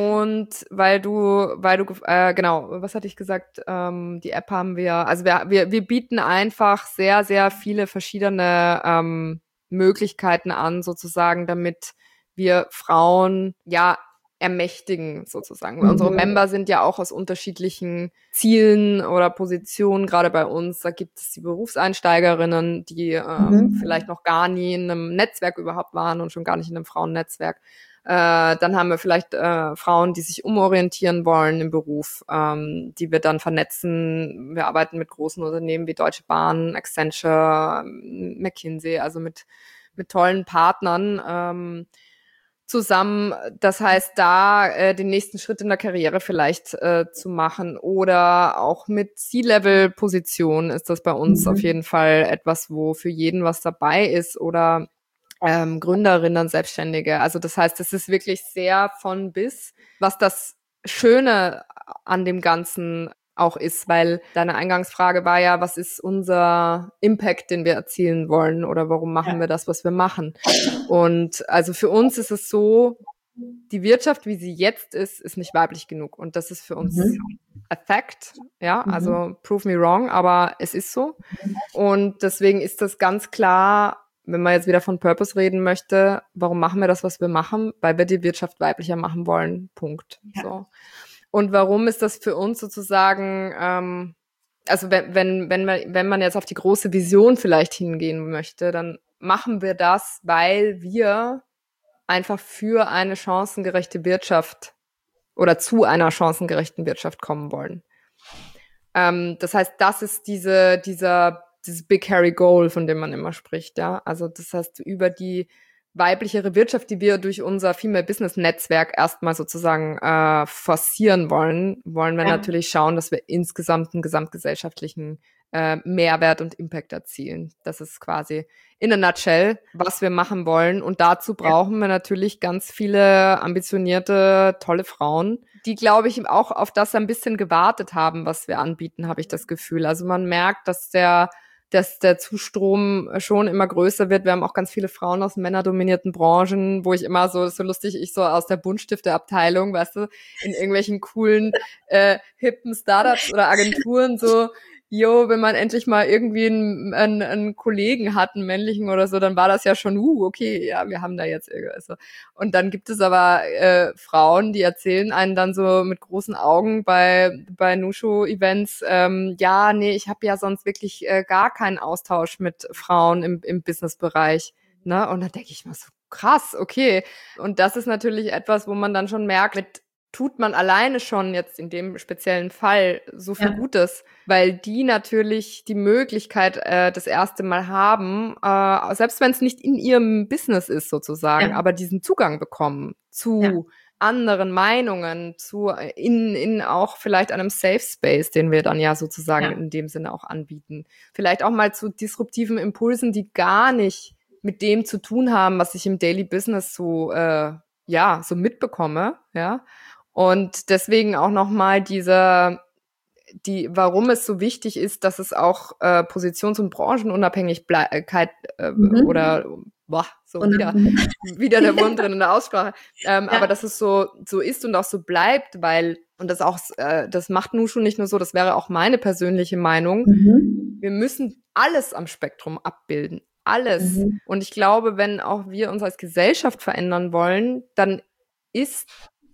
Und weil du, weil du, äh, genau, was hatte ich gesagt? Ähm, die App haben wir, also wir, wir, wir bieten einfach sehr, sehr viele verschiedene ähm, Möglichkeiten an, sozusagen, damit wir Frauen, ja, ermächtigen, sozusagen. Mhm. Unsere Member sind ja auch aus unterschiedlichen Zielen oder Positionen, gerade bei uns. Da gibt es die Berufseinsteigerinnen, die ähm, mhm. vielleicht noch gar nie in einem Netzwerk überhaupt waren und schon gar nicht in einem Frauennetzwerk. Äh, dann haben wir vielleicht äh, Frauen, die sich umorientieren wollen im Beruf, ähm, die wir dann vernetzen. Wir arbeiten mit großen Unternehmen wie Deutsche Bahn, Accenture, McKinsey, also mit mit tollen Partnern ähm, zusammen. Das heißt, da äh, den nächsten Schritt in der Karriere vielleicht äh, zu machen, oder auch mit C-Level-Positionen ist das bei uns mhm. auf jeden Fall etwas, wo für jeden was dabei ist, oder Ähm, Gründerinnen, Selbstständige. Also das heißt, es ist wirklich sehr von bis, was das Schöne an dem Ganzen auch ist, weil deine Eingangsfrage war ja, was ist unser Impact, den wir erzielen wollen, oder warum machen wir das, was wir machen? Und also für uns ist es so, die Wirtschaft, wie sie jetzt ist, ist nicht weiblich genug, und das ist für uns mhm. a fact, ja, mhm. also prove me wrong, aber es ist so, und deswegen ist das ganz klar. Wenn man jetzt wieder von Purpose reden möchte, warum machen wir das, was wir machen? Weil wir die Wirtschaft weiblicher machen wollen. Punkt. Ja. So. Und warum ist das für uns sozusagen, ähm, also wenn, wenn, wenn man, wenn man jetzt auf die große Vision vielleicht hingehen möchte, dann machen wir das, weil wir einfach für eine chancengerechte Wirtschaft oder zu einer chancengerechten Wirtschaft kommen wollen. Ähm, das heißt, das ist diese, dieser dieses Big Hairy Goal, von dem man immer spricht, ja. Also das heißt, über die weiblichere Wirtschaft, die wir durch unser Female Business Netzwerk erstmal sozusagen äh, forcieren wollen, wollen wir ja. natürlich schauen, dass wir insgesamt einen gesamtgesellschaftlichen äh, Mehrwert und Impact erzielen. Das ist quasi in a nutshell, was wir machen wollen. Und dazu brauchen wir natürlich ganz viele ambitionierte, tolle Frauen, die, glaube ich, auch auf das ein bisschen gewartet haben, was wir anbieten, habe ich das Gefühl. Also man merkt, dass der dass der Zustrom schon immer größer wird. Wir haben auch ganz viele Frauen aus männerdominierten Branchen, wo ich immer so, so lustig, ich so aus der Buntstifteabteilung, weißt du, in irgendwelchen coolen, äh, hippen Startups oder Agenturen so, jo, wenn man endlich mal irgendwie einen, einen, einen Kollegen hat, einen männlichen oder so, dann war das ja schon, uh, okay, ja, wir haben da jetzt irgendwas. So. Und dann gibt es aber äh, Frauen, die erzählen einen dann so mit großen Augen bei bei Nushu-Events, ähm, ja, nee, ich habe ja sonst wirklich äh, gar keinen Austausch mit Frauen im, im Businessbereich. Ne? Und dann denke ich mal so, krass, okay. Und das ist natürlich etwas, wo man dann schon merkt, mit tut man alleine schon jetzt in dem speziellen Fall so viel ja. Gutes, weil die natürlich die Möglichkeit äh, das erste Mal haben, äh, selbst wenn es nicht in ihrem Business ist sozusagen, ja. aber diesen Zugang bekommen zu ja. anderen Meinungen, zu in, in auch vielleicht einem Safe Space, den wir dann ja sozusagen ja. in dem Sinne auch anbieten. Vielleicht auch mal zu disruptiven Impulsen, die gar nicht mit dem zu tun haben, was ich im Daily Business so äh, ja so mitbekomme, ja. Und deswegen auch nochmal diese, die, warum es so wichtig ist, dass es auch äh, Positions- und Branchenunabhängigkeit äh, mhm. oder boah, so und wieder, wieder der Wurm drin in der Aussprache, ähm, ja. aber dass es so so ist und auch so bleibt, weil, und das auch, äh, das macht Nushu nicht nur so, das wäre auch meine persönliche Meinung, mhm. wir müssen alles am Spektrum abbilden, alles. Mhm. Und ich glaube, wenn auch wir uns als Gesellschaft verändern wollen, dann ist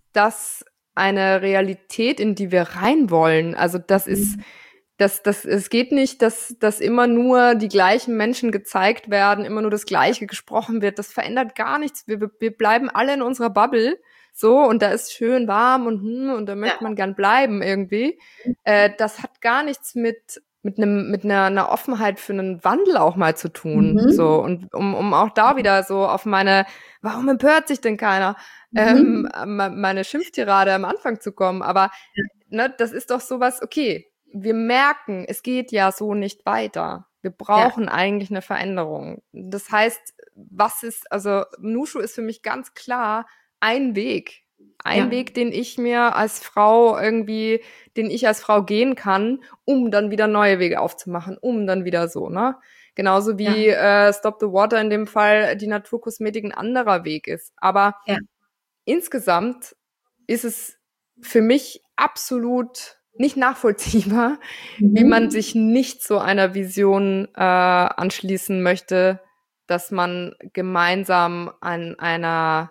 das eine Realität, in die wir rein wollen. Also das ist, das, das, es geht nicht, dass, dass immer nur die gleichen Menschen gezeigt werden, immer nur das Gleiche gesprochen wird. Das verändert gar nichts. Wir, wir bleiben alle in unserer Bubble. So, und da ist schön warm und, hm, und da möchte man gern bleiben irgendwie. Äh, das hat gar nichts mit, mit einem, mit einer, einer Offenheit für einen Wandel auch mal zu tun. Mhm. So, und um, um auch da wieder so auf meine, warum empört sich denn keiner? Mhm. Ähm, meine Schimpftirade am Anfang zu kommen, aber ne, das ist doch sowas, okay, wir merken, es geht ja so nicht weiter. Wir brauchen ja. eigentlich eine Veränderung. Das heißt, was ist, also Nushu ist für mich ganz klar ein Weg. Ein ja. Weg, den ich mir als Frau irgendwie, den ich als Frau gehen kann, um dann wieder neue Wege aufzumachen, um dann wieder so, ne? Genauso wie ja. äh, Stop the Water in dem Fall die Naturkosmetik ein anderer Weg ist. Aber ja. insgesamt ist es für mich absolut nicht nachvollziehbar, mhm. wie man sich nicht so einer Vision äh, anschließen möchte, dass man gemeinsam an einer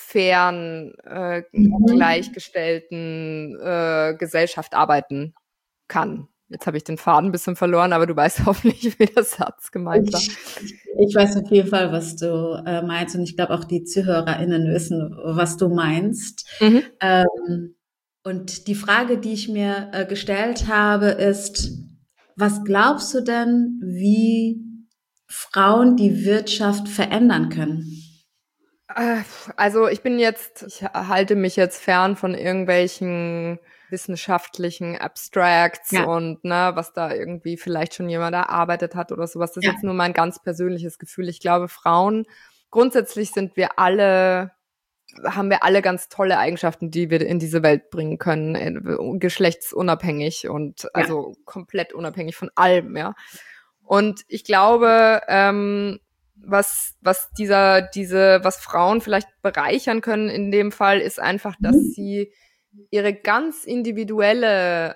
fairen, äh, mhm. gleichgestellten äh, Gesellschaft arbeiten kann. Jetzt habe ich den Faden ein bisschen verloren, aber du weißt hoffentlich, wie der Satz gemeint war. Ich, ich weiß auf jeden Fall, was du äh, meinst, und ich glaube auch die ZuhörerInnen wissen, was du meinst. Mhm. Ähm, und die Frage, die ich mir äh, gestellt habe, ist, was glaubst du denn, wie Frauen die Wirtschaft verändern können? Also ich bin jetzt, ich halte mich jetzt fern von irgendwelchen wissenschaftlichen Abstracts ja. und ne, was da irgendwie vielleicht schon jemand erarbeitet hat oder sowas. Das ist ja. jetzt nur mein ganz persönliches Gefühl. Ich glaube, Frauen, grundsätzlich sind wir alle, haben wir alle ganz tolle Eigenschaften, die wir in diese Welt bringen können, geschlechtsunabhängig und ja. also komplett unabhängig von allem, ja. Und ich glaube, ähm, was was dieser diese was Frauen vielleicht bereichern können in dem Fall ist einfach, dass mhm. sie ihre ganz individuelle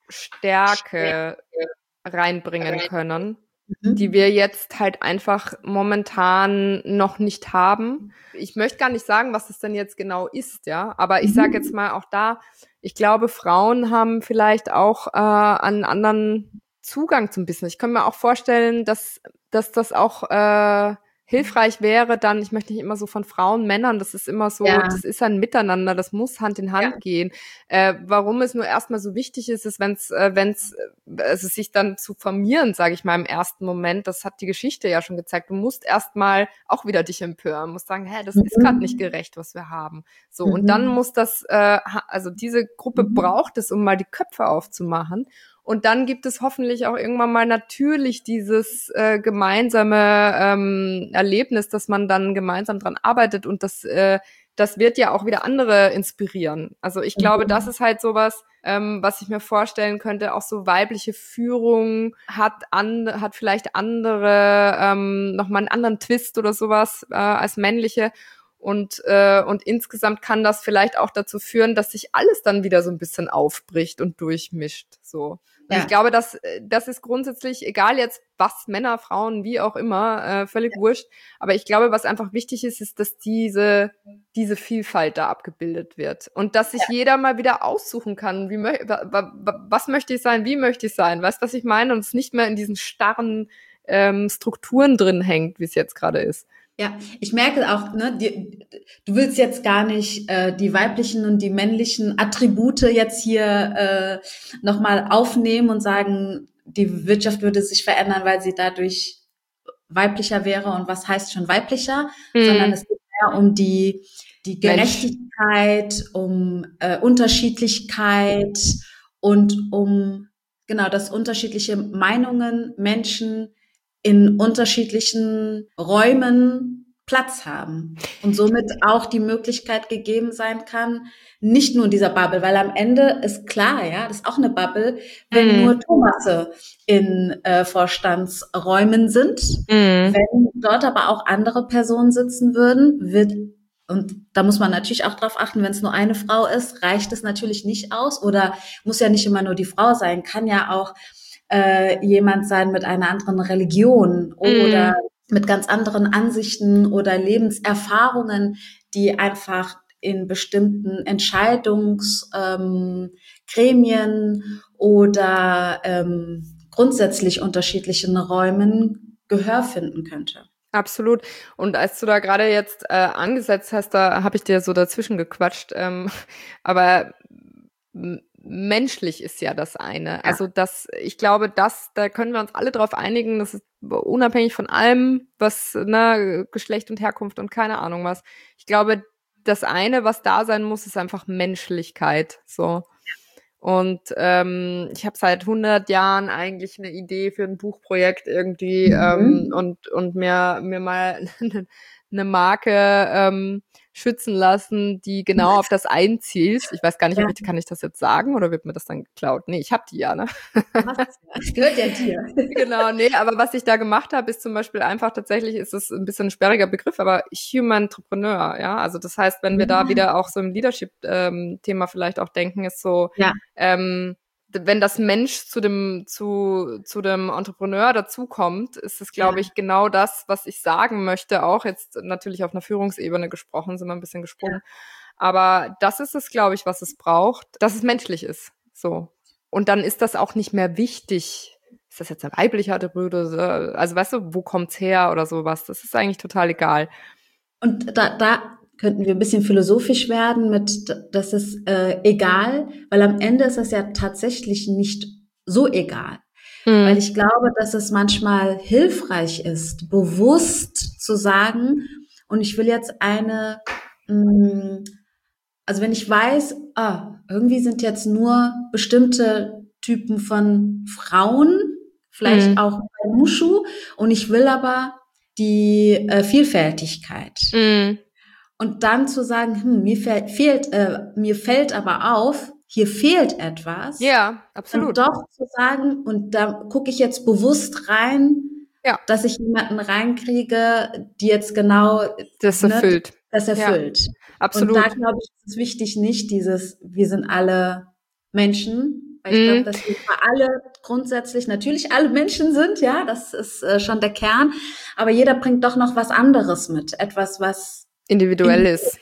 Stärke reinbringen können, mhm. die wir jetzt halt einfach momentan noch nicht haben. Ich möchte gar nicht sagen, was es denn jetzt genau ist, ja, aber ich sage jetzt mal auch da, ich glaube, Frauen haben vielleicht auch äh, einen anderen Zugang zum Business. Ich kann mir auch vorstellen, dass dass das auch äh, hilfreich wäre dann, ich möchte nicht immer so von Frauen, Männern, das ist immer so, ja. das ist ein Miteinander, das muss Hand in Hand ja. gehen. Äh, warum es nur erstmal so wichtig ist, ist, wenn es äh, wenn's, also sich dann zu formieren, sage ich mal im ersten Moment, das hat die Geschichte ja schon gezeigt, du musst erstmal auch wieder dich empören, musst sagen, hä, das mhm. ist gerade nicht gerecht, was wir haben. So, mhm. und dann muss das, äh, also diese Gruppe mhm. braucht es, um mal die Köpfe aufzumachen. Und dann gibt es hoffentlich auch irgendwann mal natürlich dieses äh, gemeinsame ähm, Erlebnis, dass man dann gemeinsam dran arbeitet und das äh, das wird ja auch wieder andere inspirieren. Also ich glaube, mhm. das ist halt sowas, ähm, was ich mir vorstellen könnte, auch so weibliche Führung hat an, hat vielleicht andere, ähm, nochmal einen anderen Twist oder sowas äh, als männliche. Und, äh, und insgesamt kann das vielleicht auch dazu führen, dass sich alles dann wieder so ein bisschen aufbricht und durchmischt. So. Ja. Ich glaube, dass das ist grundsätzlich, egal jetzt was, Männer, Frauen, wie auch immer, äh, völlig ja. wurscht. Aber ich glaube, was einfach wichtig ist, ist, dass diese diese Vielfalt da abgebildet wird. Und dass sich ja. jeder mal wieder aussuchen kann, wie mö- was möchte ich sein, wie möchte ich sein. Weißt du, was ich meine? Und es nicht mehr in diesen starren ähm, Strukturen drin hängt, wie es jetzt gerade ist. Ja, ich merke auch, ne, die, du willst jetzt gar nicht äh, die weiblichen und die männlichen Attribute jetzt hier äh, nochmal aufnehmen und sagen, die Wirtschaft würde sich verändern, weil sie dadurch weiblicher wäre und was heißt schon weiblicher, mhm. sondern es geht mehr um die die Gerechtigkeit, Mensch. um äh, Unterschiedlichkeit und um genau, dass unterschiedliche Meinungen, Menschen in unterschiedlichen Räumen Platz haben und somit auch die Möglichkeit gegeben sein kann, nicht nur in dieser Bubble, weil am Ende ist klar, ja, das ist auch eine Bubble, wenn mm. nur Thomasse in äh, Vorstandsräumen sind. Mm. Wenn dort aber auch andere Personen sitzen würden, wird, und da muss man natürlich auch drauf achten, wenn es nur eine Frau ist, reicht es natürlich nicht aus oder muss ja nicht immer nur die Frau sein, kann ja auch Äh, jemand sein mit einer anderen Religion oder mm. mit ganz anderen Ansichten oder Lebenserfahrungen, die einfach in bestimmten Entscheidungsgremien ähm, oder ähm, grundsätzlich unterschiedlichen Räumen Gehör finden könnte. Absolut. Und als du da gerade jetzt äh, angesetzt hast, da habe ich dir so dazwischen gequatscht, ähm, aber m- menschlich ist ja das eine. Ja. Also das, ich glaube, das, da können wir uns alle drauf einigen, das ist unabhängig von allem, was, ne, Geschlecht und Herkunft und keine Ahnung was. Ich glaube, das eine, was da sein muss, ist einfach Menschlichkeit. So. Und ähm, ich habe seit hundert Jahren eigentlich eine Idee für ein Buchprojekt irgendwie mhm. ähm, und und mir mir mal eine Marke ähm, schützen lassen, die genau auf das einzielt. Ich weiß gar nicht, ja. ob ich, kann ich das jetzt sagen oder wird mir das dann geklaut? Nee, ich habe die ja, ne? Das gehört ja dir. Genau, nee, aber was ich da gemacht habe, ist zum Beispiel einfach tatsächlich, ist es ein bisschen ein sperriger Begriff, aber Human Entrepreneur, ja, also das heißt, wenn wir ja. da wieder auch so im Leadership-Thema ähm, vielleicht auch denken, ist so, ja. ähm, wenn das Mensch zu dem zu zu dem Entrepreneur dazukommt, ist es, glaube ja. ich, genau das, was ich sagen möchte. Auch jetzt natürlich auf einer Führungsebene gesprochen, sind wir ein bisschen gesprungen. Ja. Aber das ist es, glaube ich, was es braucht, dass es menschlich ist. So. Und dann ist das auch nicht mehr wichtig. Ist das jetzt ein weiblicher Attribut oder so? Also weißt du, wo kommt's her oder sowas? Das ist eigentlich total egal. Und da da könnten wir ein bisschen philosophisch werden mit, das ist äh, egal, weil am Ende ist es ja tatsächlich nicht so egal. Mhm. Weil ich glaube, dass es manchmal hilfreich ist, bewusst zu sagen, und ich will jetzt eine, mh, also wenn ich weiß, ah, irgendwie sind jetzt nur bestimmte Typen von Frauen, vielleicht mhm. auch bei Nushu, und ich will aber die äh, Vielfältigkeit. Mhm. Und dann zu sagen, hm, mir fe- fehlt, äh, mir fällt aber auf, hier fehlt etwas. Ja, absolut. Und doch zu sagen, und da gucke ich jetzt bewusst rein, ja. dass ich jemanden reinkriege, die jetzt genau das erfüllt. Ne, das erfüllt. Ja, absolut. Und da glaube ich, ist es wichtig, nicht dieses, wir sind alle Menschen. Weil ich mm. glaube, dass wir alle grundsätzlich natürlich alle Menschen sind, ja, das ist äh, schon der Kern. Aber jeder bringt doch noch was anderes mit. Etwas, was individuell ist.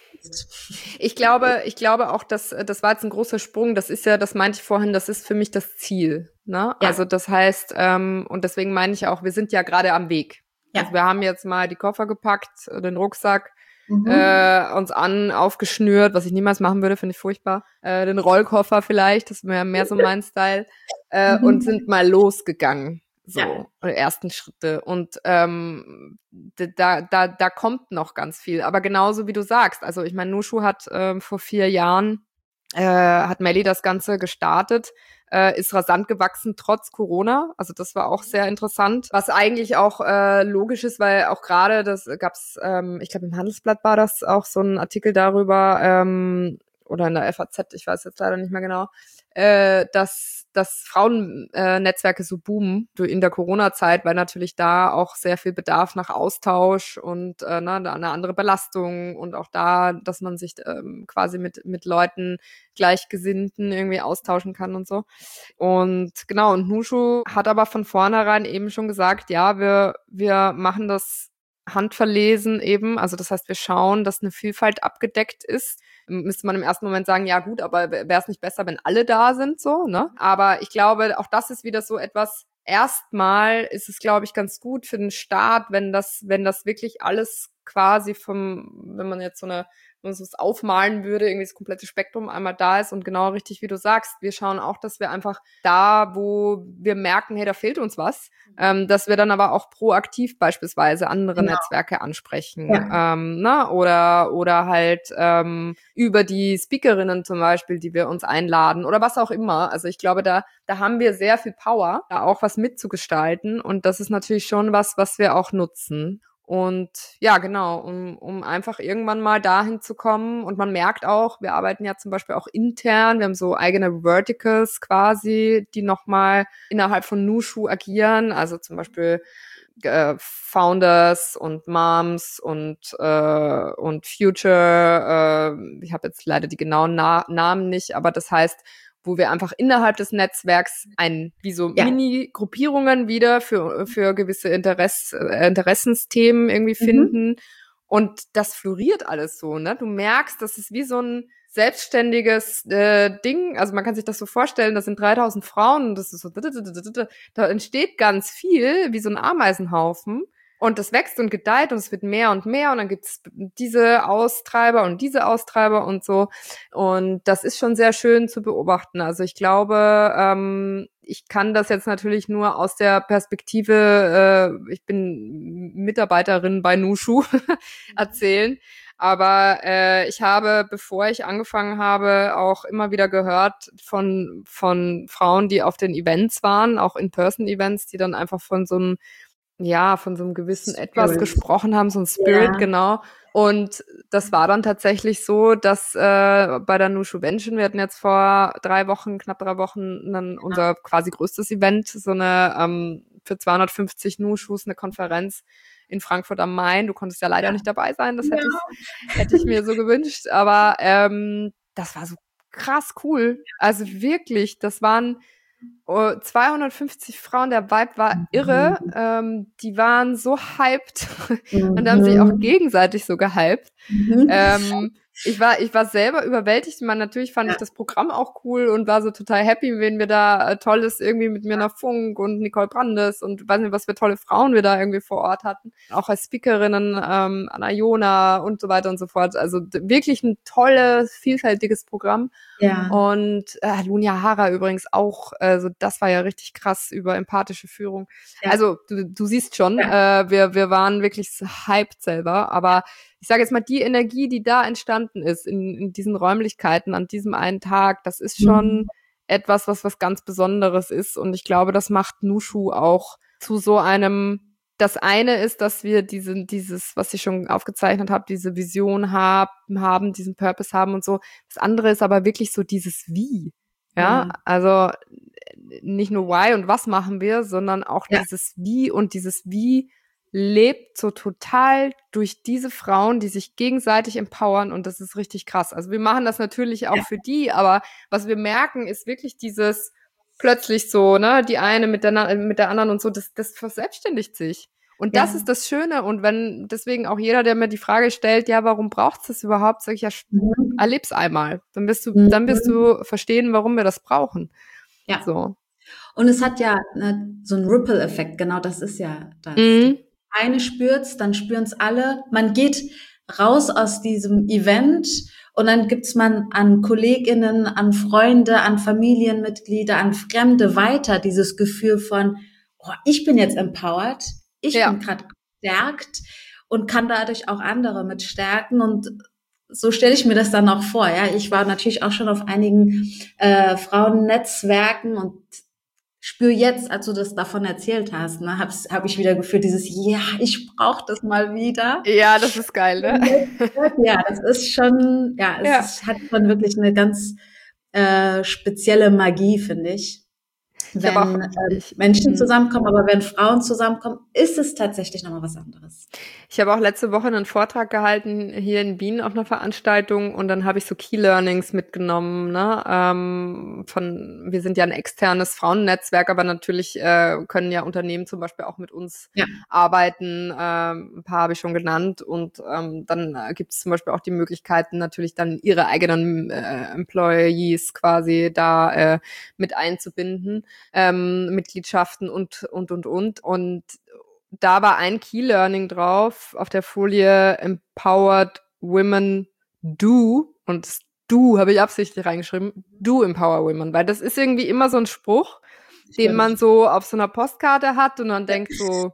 Ich glaube, ich glaube auch, dass das war jetzt ein großer Sprung. Das ist ja, das meinte ich vorhin, das ist für mich das Ziel. Ne? Ja. Also das heißt, ähm, und deswegen meine ich auch, wir sind ja gerade am Weg. Ja. Also wir haben jetzt mal die Koffer gepackt, den Rucksack, mhm. äh, uns an, aufgeschnürt, was ich niemals machen würde, finde ich furchtbar. Äh, den Rollkoffer vielleicht, das wäre mehr so mein Style. Äh, mhm. Und sind mal losgegangen. So, ja. ersten Schritte. Und ähm, da, da, da kommt noch ganz viel. Aber genauso wie du sagst, also ich meine, Nushu hat ähm, vor vier Jahren, äh, hat Melli das Ganze gestartet. äh, ist rasant gewachsen, trotz Corona. Also das war auch sehr interessant, was eigentlich auch äh, logisch ist, weil auch gerade, das gab's, ähm, ich glaube im Handelsblatt war das auch so ein Artikel darüber, ähm, oder in der F A Z, ich weiß jetzt leider nicht mehr genau, äh, dass dass Frauennetzwerke äh, so boomen in der Corona-Zeit, weil natürlich da auch sehr viel Bedarf nach Austausch und äh, ne, eine andere Belastung und auch da, dass man sich ähm, quasi mit mit Leuten Gleichgesinnten irgendwie austauschen kann und so. Und genau, und Nushu hat aber von vornherein eben schon gesagt, ja, wir wir machen das handverlesen eben, also das heißt, wir schauen, dass eine Vielfalt abgedeckt ist. Müsste man im ersten Moment sagen, ja gut, aber wäre es nicht besser, wenn alle da sind, so, ne? Aber ich glaube, auch das ist wieder so etwas, erstmal ist es, glaube ich, ganz gut für den Staat, wenn das, wenn das wirklich alles quasi vom, wenn man jetzt so eine, wenn man so es aufmalen würde, irgendwie das komplette Spektrum einmal da ist und genau richtig, wie du sagst, wir schauen auch, dass wir einfach da, wo wir merken, hey, da fehlt uns was, ähm, dass wir dann aber auch proaktiv beispielsweise andere genau. Netzwerke ansprechen, ja. ähm, ne? oder oder halt ähm, über die Speakerinnen zum Beispiel, die wir uns einladen oder was auch immer. Also ich glaube, da da haben wir sehr viel Power, da auch was mitzugestalten und das ist natürlich schon was, was wir auch nutzen. Und ja, genau, um, um einfach irgendwann mal dahin zu kommen. Und man merkt auch, wir arbeiten ja zum Beispiel auch intern, wir haben so eigene Verticals quasi, die nochmal innerhalb von Nushu agieren. Also zum Beispiel äh, Founders und Moms und äh, und Future. Äh, ich habe jetzt leider die genauen Na- Namen nicht, aber das heißt, wo wir einfach innerhalb des Netzwerks ein, wie so ja. Mini-Gruppierungen wieder für, für gewisse Interess, äh, Interessensthemen irgendwie finden. Mhm. Und das floriert alles so, ne? Du merkst, das ist wie so ein selbstständiges äh, Ding. Also man kann sich das so vorstellen, das sind dreitausend Frauen und das ist so, da entsteht ganz viel, wie so ein Ameisenhaufen. Und das wächst und gedeiht und es wird mehr und mehr und dann gibt's diese Austreiber und diese Austreiber und so. Und das ist schon sehr schön zu beobachten. Also ich glaube, ähm, ich kann das jetzt natürlich nur aus der Perspektive, äh, ich bin Mitarbeiterin bei Nushu, erzählen. Aber äh, ich habe, bevor ich angefangen habe, auch immer wieder gehört von von Frauen, die auf den Events waren, auch In-Person-Events, die dann einfach von so einem ja, von so einem gewissen Spirit. Etwas gesprochen haben, so ein Spirit, ja. Genau. Und das war dann tatsächlich so, dass äh, bei der Nushuvention, wir hatten jetzt vor drei Wochen, knapp drei Wochen, dann unser quasi größtes Event, so eine ähm, für zweihundertfünfzig Nushus, eine Konferenz in Frankfurt am Main. Du konntest ja leider ja. nicht dabei sein, das ja. hätte ich, hätte ich mir so gewünscht. Aber ähm, das war so krass cool. Also wirklich, das waren Oh, zweihundertfünfzig Frauen, der Vibe war irre, mhm. ähm, die waren so hyped mhm. und haben sich auch gegenseitig so gehypt. Mhm. Ähm, ich war, ich war selber überwältigt. Man, natürlich fand ja. ich das Programm auch cool und war so total happy, wenn wir da äh, Tolles irgendwie mit Mirna Funk und Nicole Brandes und weiß nicht, was für tolle Frauen wir da irgendwie vor Ort hatten. Auch als Speakerinnen, ähm, Anna Jona und so weiter und so fort. Also d- wirklich ein tolles, vielfältiges Programm. Ja. Und äh, Lunia Hara übrigens auch, also das war ja richtig krass über empathische Führung. Ja. Also du, du siehst schon, ja. äh, wir, wir waren wirklich hyped selber, aber ich sage jetzt mal, die Energie, die da entstanden ist in, in diesen Räumlichkeiten an diesem einen Tag, das ist schon mhm. etwas, was was ganz Besonderes ist. Und ich glaube, das macht Nushu auch zu so einem, das eine ist, dass wir diese, dieses, was ich schon aufgezeichnet habe, diese Vision haben, haben, diesen Purpose haben und so. Das andere ist aber wirklich so dieses Wie. Ja, mhm. also nicht nur Why und was machen wir, sondern auch ja. dieses Wie und dieses Wie lebt so total durch diese Frauen, die sich gegenseitig empowern und das ist richtig krass. Also wir machen das natürlich auch ja. für die, aber was wir merken, ist wirklich dieses plötzlich so, ne, die eine mit der, mit der anderen und so, das, das verselbstständigt sich. Und das ja. ist das Schöne und wenn deswegen auch jeder, der mir die Frage stellt, ja, warum braucht's das überhaupt, sage ich ja, mhm. erleb's einmal. Dann wirst du, mhm. dann wirst du verstehen, warum wir das brauchen. Ja. So. Und es hat ja ne, so einen Ripple-Effekt, genau das ist ja das. Mhm. Eine spürt's, dann spüren's alle. Man geht raus aus diesem Event und dann gibt's man an KollegInnen, an Freunde, an Familienmitglieder, an Fremde weiter dieses Gefühl von, oh, ich bin jetzt empowered, ich ja. bin gerade gestärkt und kann dadurch auch andere mit stärken und so stelle ich mir das dann auch vor. Ja, ich war natürlich auch schon auf einigen äh, Frauennetzwerken und spüre jetzt, als du das davon erzählt hast, ne, habe hab ich wieder gefühlt dieses, ja, ich brauche das mal wieder. Ja, das ist geil, ne? Ja, das ist schon, ja, es Ja. Ist, hat schon wirklich eine ganz äh, spezielle Magie, finde ich. Wenn auch, äh, ich, Menschen mh. zusammenkommen, aber wenn Frauen zusammenkommen, ist es tatsächlich nochmal was anderes. Ich habe auch letzte Woche einen Vortrag gehalten hier in Wien auf einer Veranstaltung und dann habe ich so Key Learnings mitgenommen, ne? Ähm, von, wir sind ja ein externes Frauennetzwerk, aber natürlich äh, können ja Unternehmen zum Beispiel auch mit uns Ja. arbeiten. Ähm, ein paar habe ich schon genannt und ähm, dann äh, gibt es zum Beispiel auch die Möglichkeiten, natürlich dann ihre eigenen äh, Employees quasi da äh, mit einzubinden, ähm, Mitgliedschaften und und und und und da war ein Key Learning drauf auf der Folie Empowered Women Do und das Do habe ich absichtlich reingeschrieben, Do Empower Women, weil das ist irgendwie immer so ein Spruch, Stimmt. den man so auf so einer Postkarte hat und dann denkt so,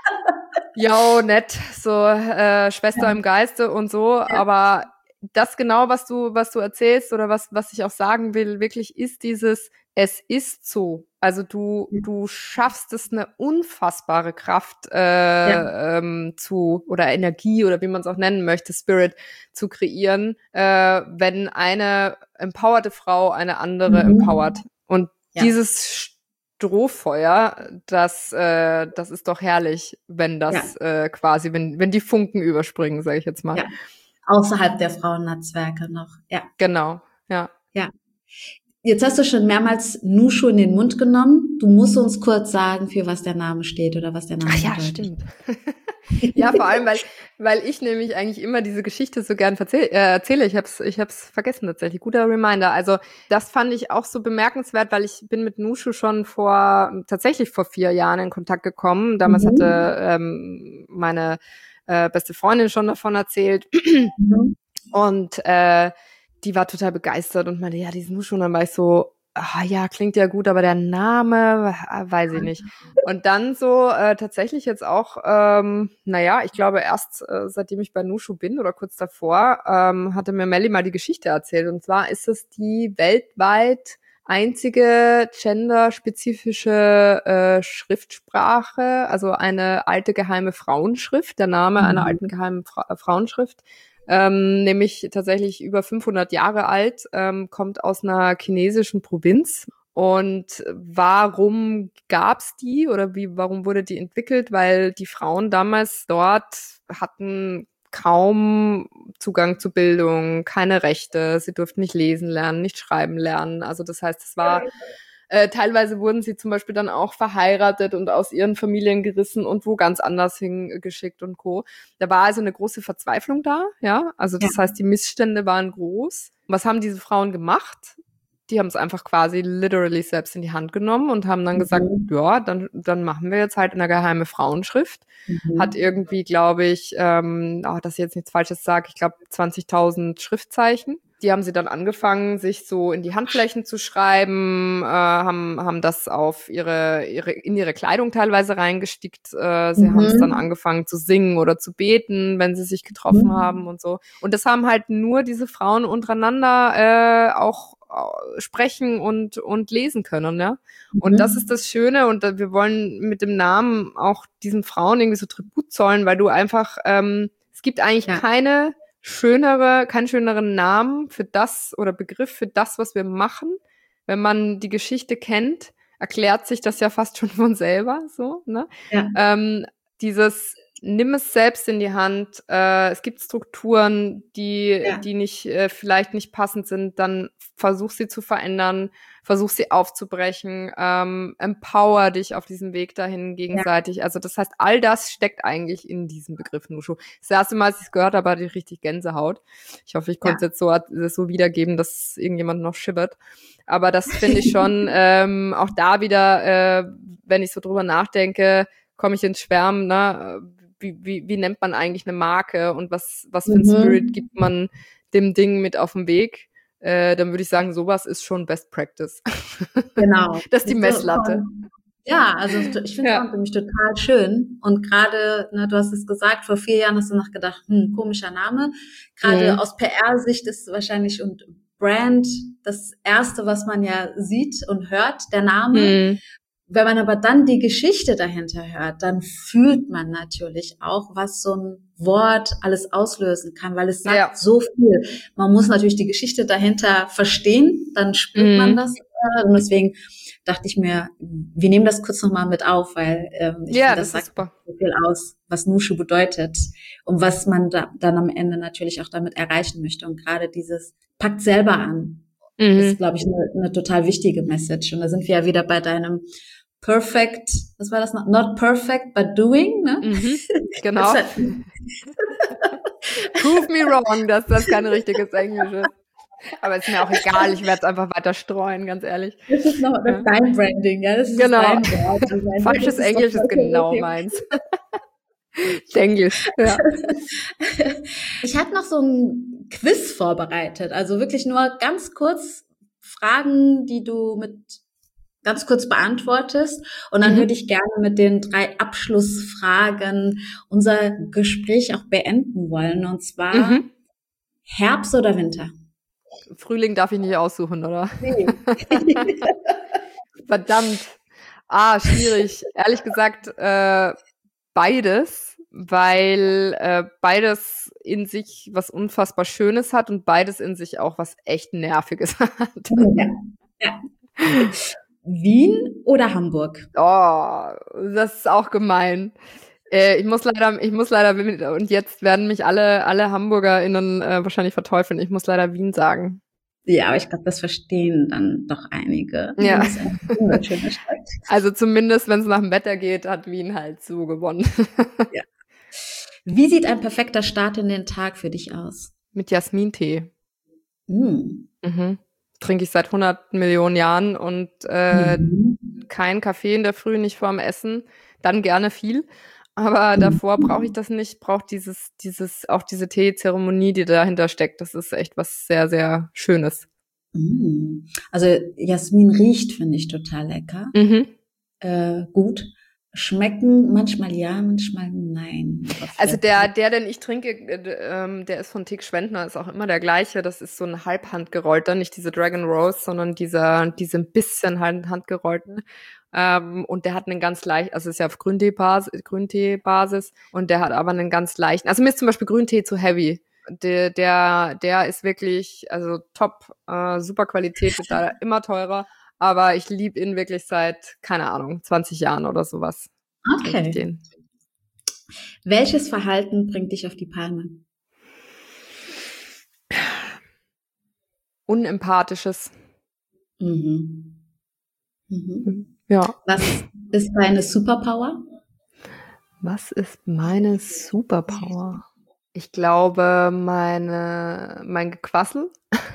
ja, nett, so äh, Schwester ja. im Geiste und so, ja. aber das genau, was du was du erzählst oder was was ich auch sagen will, wirklich ist dieses es ist so. Also du du schaffst es, eine unfassbare Kraft äh, ja. ähm, zu oder Energie oder wie man es auch nennen möchte, Spirit zu kreieren, äh, wenn eine empowerte Frau eine andere mhm. empowert. Und ja. dieses Strohfeuer, das äh, das ist doch herrlich, wenn das ja. äh, quasi, wenn wenn die Funken überspringen, sage ich jetzt mal. Ja. Außerhalb der Frauennetzwerke noch, ja. Genau, ja. Ja. Jetzt hast du schon mehrmals Nushu in den Mund genommen. Du musst uns kurz sagen, für was der Name steht oder was der Name Ach ja, bedeutet. Stimmt. Ja, vor allem, weil weil ich nämlich eigentlich immer diese Geschichte so gern erzähl, äh, erzähle. Ich hab's, ich hab's vergessen tatsächlich. Guter Reminder. Also das fand ich auch so bemerkenswert, weil ich bin mit Nushu schon vor, tatsächlich vor vier Jahren in Kontakt gekommen. Damals mhm. hatte ähm, meine äh, beste Freundin schon davon erzählt. Mhm. Und äh, die war total begeistert und meinte, ja, diesen Nushu. Und dann war ich so, ah ja, klingt ja gut, aber der Name, weiß ich nicht. Und dann so äh, tatsächlich jetzt auch, ähm, naja, ich glaube erst, äh, seitdem ich bei Nushu bin oder kurz davor, ähm, hatte mir Melli mal die Geschichte erzählt. Und zwar ist es die weltweit einzige genderspezifische äh, Schriftsprache, also eine alte geheime Frauenschrift, der Name mhm. einer alten geheimen Fra- Frauenschrift. Ähm, nämlich tatsächlich über fünfhundert Jahre alt, ähm, kommt aus einer chinesischen Provinz. Und warum gab's die oder wie, warum wurde die entwickelt? Weil die Frauen damals dort hatten kaum Zugang zu Bildung, keine Rechte, sie durften nicht lesen lernen, nicht schreiben lernen. Also das heißt, es war Äh, teilweise wurden sie zum Beispiel dann auch verheiratet und aus ihren Familien gerissen und wo ganz anders hingeschickt und Co. Da war also eine große Verzweiflung da, ja. Also das ja. heißt, die Missstände waren groß. Was haben diese Frauen gemacht? Die haben es einfach quasi literally selbst in die Hand genommen und haben dann mhm. gesagt, ja, dann dann machen wir jetzt halt eine geheime Frauenschrift. Mhm. Hat irgendwie, glaube ich, ähm, oh, dass ich jetzt nichts Falsches sage, ich glaube zwanzigtausend Schriftzeichen. Die haben sie dann angefangen, sich so in die Handflächen zu schreiben, äh, haben haben das auf ihre ihre in ihre Kleidung teilweise reingestickt. Äh, sie mhm. haben es dann angefangen zu singen oder zu beten, wenn sie sich getroffen mhm. haben und so. Und das haben halt nur diese Frauen untereinander äh, auch sprechen und und lesen können, ja. Und mhm. das ist das Schöne und wir wollen mit dem Namen auch diesen Frauen irgendwie so Tribut zollen, weil du einfach ähm, es gibt eigentlich ja. keine schönere, keinen schöneren Namen für das oder Begriff für das, was wir machen. Wenn man die Geschichte kennt, erklärt sich das ja fast schon von selber, so, ne? Ja. Ähm, dieses nimm es selbst in die Hand. Äh, es gibt Strukturen, die, ja. die nicht, äh, vielleicht nicht passend sind. Dann versuch sie zu verändern, versuch sie aufzubrechen, ähm, empower dich auf diesem Weg dahin gegenseitig. Ja. Also das heißt, all das steckt eigentlich in diesem Begriff Nushu. Das erste Mal, als ich es gehört habe, hatte ich richtig Gänsehaut. Ich hoffe, ich konnte es ja. jetzt so, so wiedergeben, dass irgendjemand noch schibbert. Aber das finde ich schon ähm, auch da wieder, äh, wenn ich so drüber nachdenke, komme ich ins Schwärmen, ne? Wie, wie, wie nennt man eigentlich eine Marke und was, was für ein mhm. Spirit gibt man dem Ding mit auf den Weg? Äh, dann würde ich sagen, sowas ist schon Best Practice. Genau. Das ist die Messlatte. Ja, also ich finde es Ja. auch nämlich total schön. Und gerade, ne, du hast es gesagt, vor vier Jahren hast du noch gedacht, hm, komischer Name. Gerade Mhm. aus P R-Sicht ist wahrscheinlich und Brand das Erste, was man ja sieht und hört, der Name. Mhm. Wenn man aber dann die Geschichte dahinter hört, dann fühlt man natürlich auch, was so ein Wort alles auslösen kann, weil es sagt Ja. so viel. Man muss natürlich die Geschichte dahinter verstehen, dann spürt Mhm. man das. Und deswegen dachte ich mir, wir nehmen das kurz nochmal mit auf, weil ähm, ich Ja, finde, das das ist sagt super. so viel aus, was Nushu bedeutet und was man da, dann am Ende natürlich auch damit erreichen möchte. Und gerade dieses packt selber an, ist, Mhm. glaube ich, eine, eine total wichtige Message. Und da sind wir ja wieder bei deinem Perfect, was war das noch? Not perfect, but doing, ne? Mhm. Genau. Das hat, Prove me wrong, dass das kein richtiges Englisch ist. Aber ist mir auch egal, ich werde es einfach weiter streuen, ganz ehrlich. das ist noch das Ja. ist dein Branding, ja, das ist Genau. dein Wort. Ich meine, Falsches das ist doch Englisch ist vollkommen genau okay. meins. Englisch, ja. Ich hatte noch so ein Quiz vorbereitet, also wirklich nur ganz kurz Fragen, die du mit ganz kurz beantwortest. Und dann Mhm. würde ich gerne mit den drei Abschlussfragen unser Gespräch auch beenden wollen. Und zwar Mhm. Herbst oder Winter? Frühling darf ich nicht aussuchen, oder? Nee. Verdammt. Ah, schwierig. Ehrlich gesagt, äh, beides, weil äh, beides in sich was unfassbar Schönes hat und beides in sich auch was echt Nerviges hat. Ja. Ja. Wien oder Hamburg? Oh, das ist auch gemein. Äh, ich muss leider, ich muss leider, und jetzt werden mich alle, alle HamburgerInnen äh, wahrscheinlich verteufeln. Ich muss leider Wien sagen. Ja, aber ich glaube, das verstehen dann doch einige. Ja. Das ist eine wunderschöne Stadt. Also zumindest, wenn es nach dem Wetter geht, hat Wien halt so gewonnen. Ja. Wie sieht ein perfekter Start in den Tag für dich aus? Mit Jasmintee. Mm. Mhm. Trinke ich seit hundert Millionen Jahren und äh, Mhm. kein Kaffee in der Früh, nicht vorm Essen. Dann gerne viel. Aber davor brauche ich das nicht, brauche dieses, dieses, auch diese Teezeremonie, die dahinter steckt. Das ist echt was sehr, sehr Schönes. Mm. Also Jasmin riecht, finde ich, total lecker. Mhm. Äh, gut. Schmecken manchmal ja, manchmal nein. Aber Also vielleicht- der, der, den ich trinke, äh, ähm, der ist von Tick Schwendner, ist auch immer der gleiche. Das ist so ein halbhandgerollter, nicht diese Dragon Rose, sondern dieser, diese ein bisschen halt handgerollten. Ähm, und der hat einen ganz leicht, also ist ja auf Grüntee-Basis, Grüntee-Basis, und der hat aber einen ganz leichten, also mir ist zum Beispiel Grüntee zu heavy. Der, der, der ist wirklich, also top, äh, super Qualität, wird da immer teurer. Aber ich liebe ihn wirklich seit, keine Ahnung, zwanzig Jahren oder sowas. Trinke ich Okay. den. Welches Verhalten bringt dich auf die Palme? Unempathisches. Mhm. Mhm. Ja. Was ist deine Superpower? Was ist meine Superpower? Ich glaube, meine, mein Gequassel.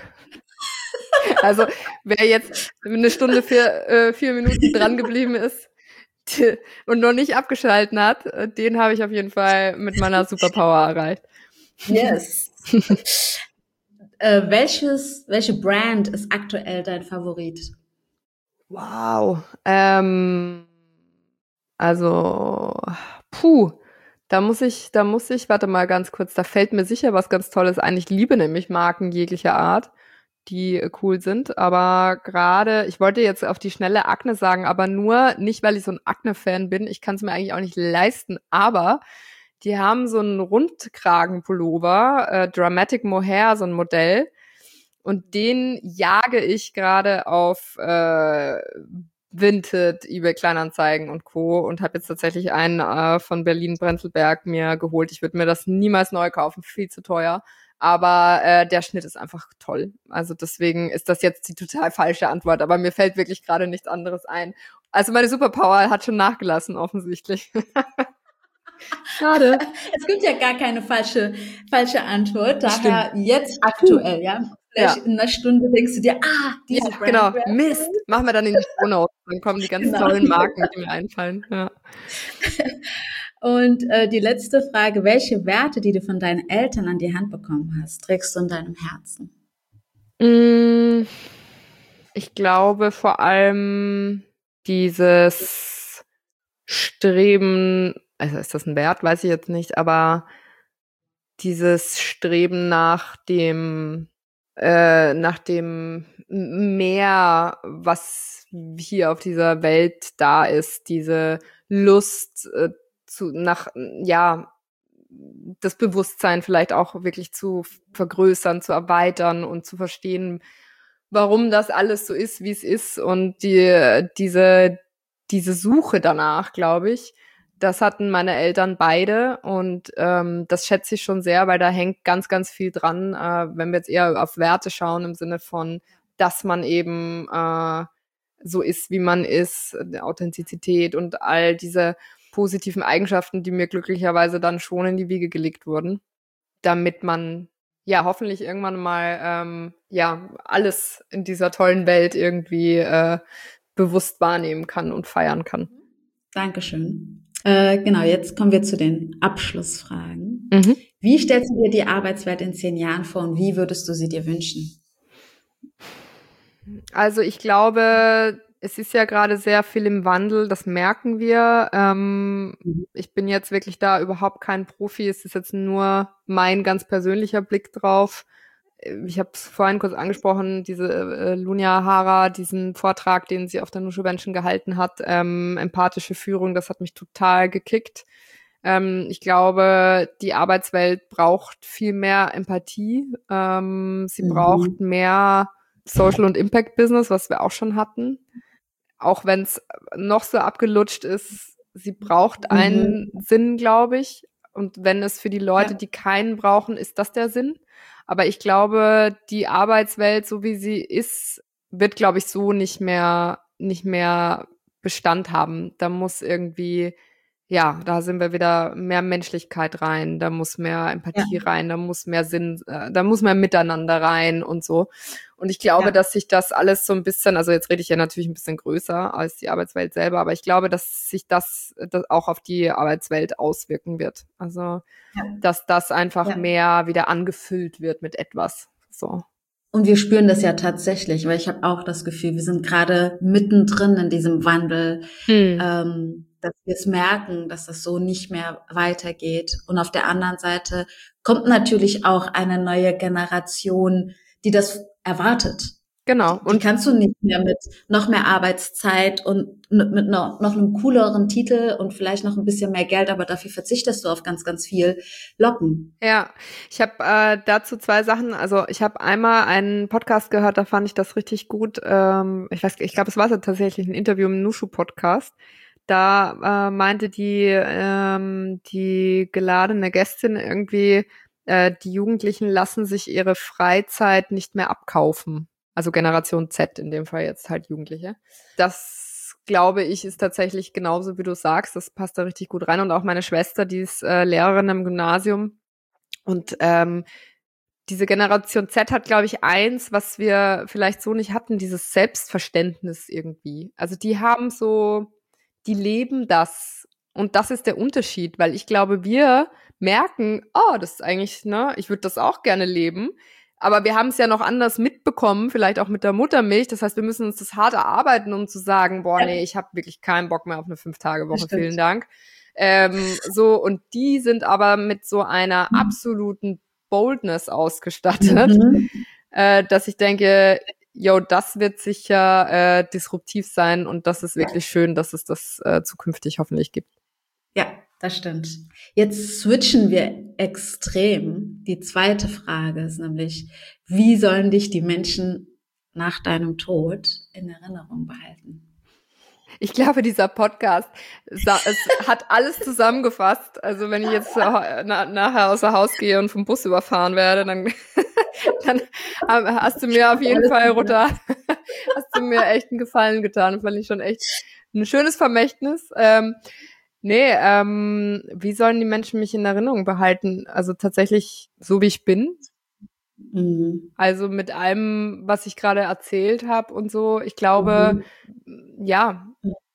Also, wer jetzt eine Stunde vier, äh, vier Minuten dran geblieben ist t- und noch nicht abgeschalten hat, äh, den habe ich auf jeden Fall mit meiner Superpower erreicht. Yes. äh, welches, welche Brand ist aktuell dein Favorit? Wow. Ähm, also, puh. Da muss ich, da muss ich, warte mal ganz kurz, da fällt mir sicher was ganz Tolles ein. Ich liebe nämlich Marken jeglicher Art, die äh, cool sind. Aber gerade, ich wollte jetzt auf die schnelle Akne sagen, aber nur nicht, weil ich so ein Akne-Fan bin. Ich kann es mir eigentlich auch nicht leisten. Aber die haben so einen Rundkragenpullover, äh, Dramatic Mohair, so ein Modell. Und den jage ich gerade auf äh, Vinted, eBay Kleinanzeigen und Co. und habe jetzt tatsächlich einen äh, von Berlin-Prenzlberg mir geholt. Ich würde mir das niemals neu kaufen, viel zu teuer. Aber äh, der Schnitt ist einfach toll. Also deswegen ist das jetzt die total falsche Antwort. Aber mir fällt wirklich gerade nichts anderes ein. Also meine Superpower hat schon nachgelassen, offensichtlich. Schade. Es gibt ja gar keine falsche, falsche Antwort. Das Daher jetzt aktuell, ja. Vielleicht Ja. in einer Stunde denkst du dir, ah, diese Ja, Brand. genau. wäre- Mist. Machen wir dann in die Shownotes. Dann kommen die ganz Genau. tollen Marken, die mir einfallen. Ja. Und äh, die letzte Frage, welche Werte, die du von deinen Eltern an die Hand bekommen hast, trägst du in deinem Herzen? Mm, Ich glaube vor allem dieses Streben, also ist das ein Wert, weiß ich jetzt nicht, aber dieses Streben nach dem, äh, nach dem Mehr, was hier auf dieser Welt da ist, diese Lust äh, zu, nach, ja, das Bewusstsein vielleicht auch wirklich zu vergrößern, zu erweitern und zu verstehen, warum das alles so ist, wie es ist, und die, diese, diese Suche danach, glaube ich, das hatten meine Eltern beide, und ähm, das schätze ich schon sehr, weil da hängt ganz, ganz viel dran, äh, wenn wir jetzt eher auf Werte schauen, im Sinne von, dass man eben äh, so ist, wie man ist, Authentizität und all diese positiven Eigenschaften, die mir glücklicherweise dann schon in die Wiege gelegt wurden, damit man ja hoffentlich irgendwann mal ähm, ja alles in dieser tollen Welt irgendwie äh, bewusst wahrnehmen kann und feiern kann. Dankeschön. Äh, genau, jetzt kommen wir zu den Abschlussfragen. Mhm. Wie stellst du dir die Arbeitswelt in zehn Jahren vor und wie würdest du sie dir wünschen? Also ich glaube, es ist ja gerade sehr viel im Wandel, das merken wir. Ähm, mhm. Ich bin jetzt wirklich da überhaupt kein Profi, es ist jetzt nur mein ganz persönlicher Blick drauf. Ich habe es vorhin kurz angesprochen, diese äh, Lunia Hara, diesen Vortrag, den sie auf der Nushu-Benchen gehalten hat, ähm, empathische Führung, das hat mich total gekickt. Ähm, ich glaube, die Arbeitswelt braucht viel mehr Empathie. Ähm, sie mhm. braucht mehr Social- und Impact-Business, was wir auch schon hatten. Auch wenn es noch so abgelutscht ist, sie braucht mhm. einen Sinn, glaube ich. Und wenn es für die Leute, ja. die keinen brauchen, ist das der Sinn. Aber ich glaube, die Arbeitswelt, so wie sie ist, wird, glaube ich, so nicht mehr, nicht mehr Bestand haben. Da muss irgendwie, ja, da sind wir wieder mehr Menschlichkeit rein, da muss mehr Empathie ja. rein, da muss mehr Sinn, äh, da muss mehr Miteinander rein und so. Und ich glaube, ja. dass sich das alles so ein bisschen, also jetzt rede ich ja natürlich ein bisschen größer als die Arbeitswelt selber, aber ich glaube, dass sich das, das auch auf die Arbeitswelt auswirken wird. Also, ja. dass das einfach ja. mehr wieder angefüllt wird mit etwas. So. Und wir spüren das ja tatsächlich, weil ich habe auch das Gefühl, wir sind gerade mittendrin in diesem Wandel, hm. ähm, dass wir es merken, dass das so nicht mehr weitergeht. Und auf der anderen Seite kommt natürlich auch eine neue Generation, die das erwartet. Genau. Die, die kannst du nicht mehr mit noch mehr Arbeitszeit und mit noch, noch einem cooleren Titel und vielleicht noch ein bisschen mehr Geld, aber dafür verzichtest du auf ganz, ganz viel, locken. Ja, ich habe äh, dazu zwei Sachen. Also ich habe einmal einen Podcast gehört, da fand ich das richtig gut. Ähm, ich weiß, ich glaube, es war tatsächlich ein Interview im Nushu-Podcast. Da äh, meinte die ähm, die geladene Gästin irgendwie, äh, die Jugendlichen lassen sich ihre Freizeit nicht mehr abkaufen. Also Generation Z, in dem Fall jetzt halt Jugendliche. Das, glaube ich, ist tatsächlich genauso, wie du sagst. Das passt da richtig gut rein. Und auch meine Schwester, die ist äh, Lehrerin im Gymnasium. Und ähm, diese Generation Z hat, glaube ich, eins, was wir vielleicht so nicht hatten, dieses Selbstverständnis irgendwie. Also die haben so, die leben das. Und das ist der Unterschied, weil ich glaube, wir merken, oh, das ist eigentlich, ne, ich würde das auch gerne leben. Aber wir haben es ja noch anders mitbekommen, vielleicht auch mit der Muttermilch. Das heißt, wir müssen uns das hart erarbeiten, um zu sagen, boah, nee, ich habe wirklich keinen Bock mehr auf eine Fünf-Tage-Woche, vielen Dank. Ähm, so, und die sind aber mit so einer mhm. absoluten Boldness ausgestattet, mhm. äh, dass ich denke, yo, das wird sicher äh, disruptiv sein und das ist wirklich schön, dass es das äh, zukünftig hoffentlich gibt. Ja, das stimmt. Jetzt switchen wir extrem. Die zweite Frage ist nämlich, wie sollen dich die Menschen nach deinem Tod in Erinnerung behalten? Ich glaube, dieser Podcast es hat alles zusammengefasst. Also wenn ich jetzt na, nachher außer Haus gehe und vom Bus überfahren werde, dann, dann hast du mir auf jeden Fall, Rutter, hast du mir echt einen Gefallen getan. Fand ich schon echt ein schönes Vermächtnis. Ähm, Nee, ähm, wie sollen die Menschen mich in Erinnerung behalten? Also tatsächlich so, wie ich bin. Mhm. Also mit allem, was ich gerade erzählt habe und so. Ich glaube, mhm. ja,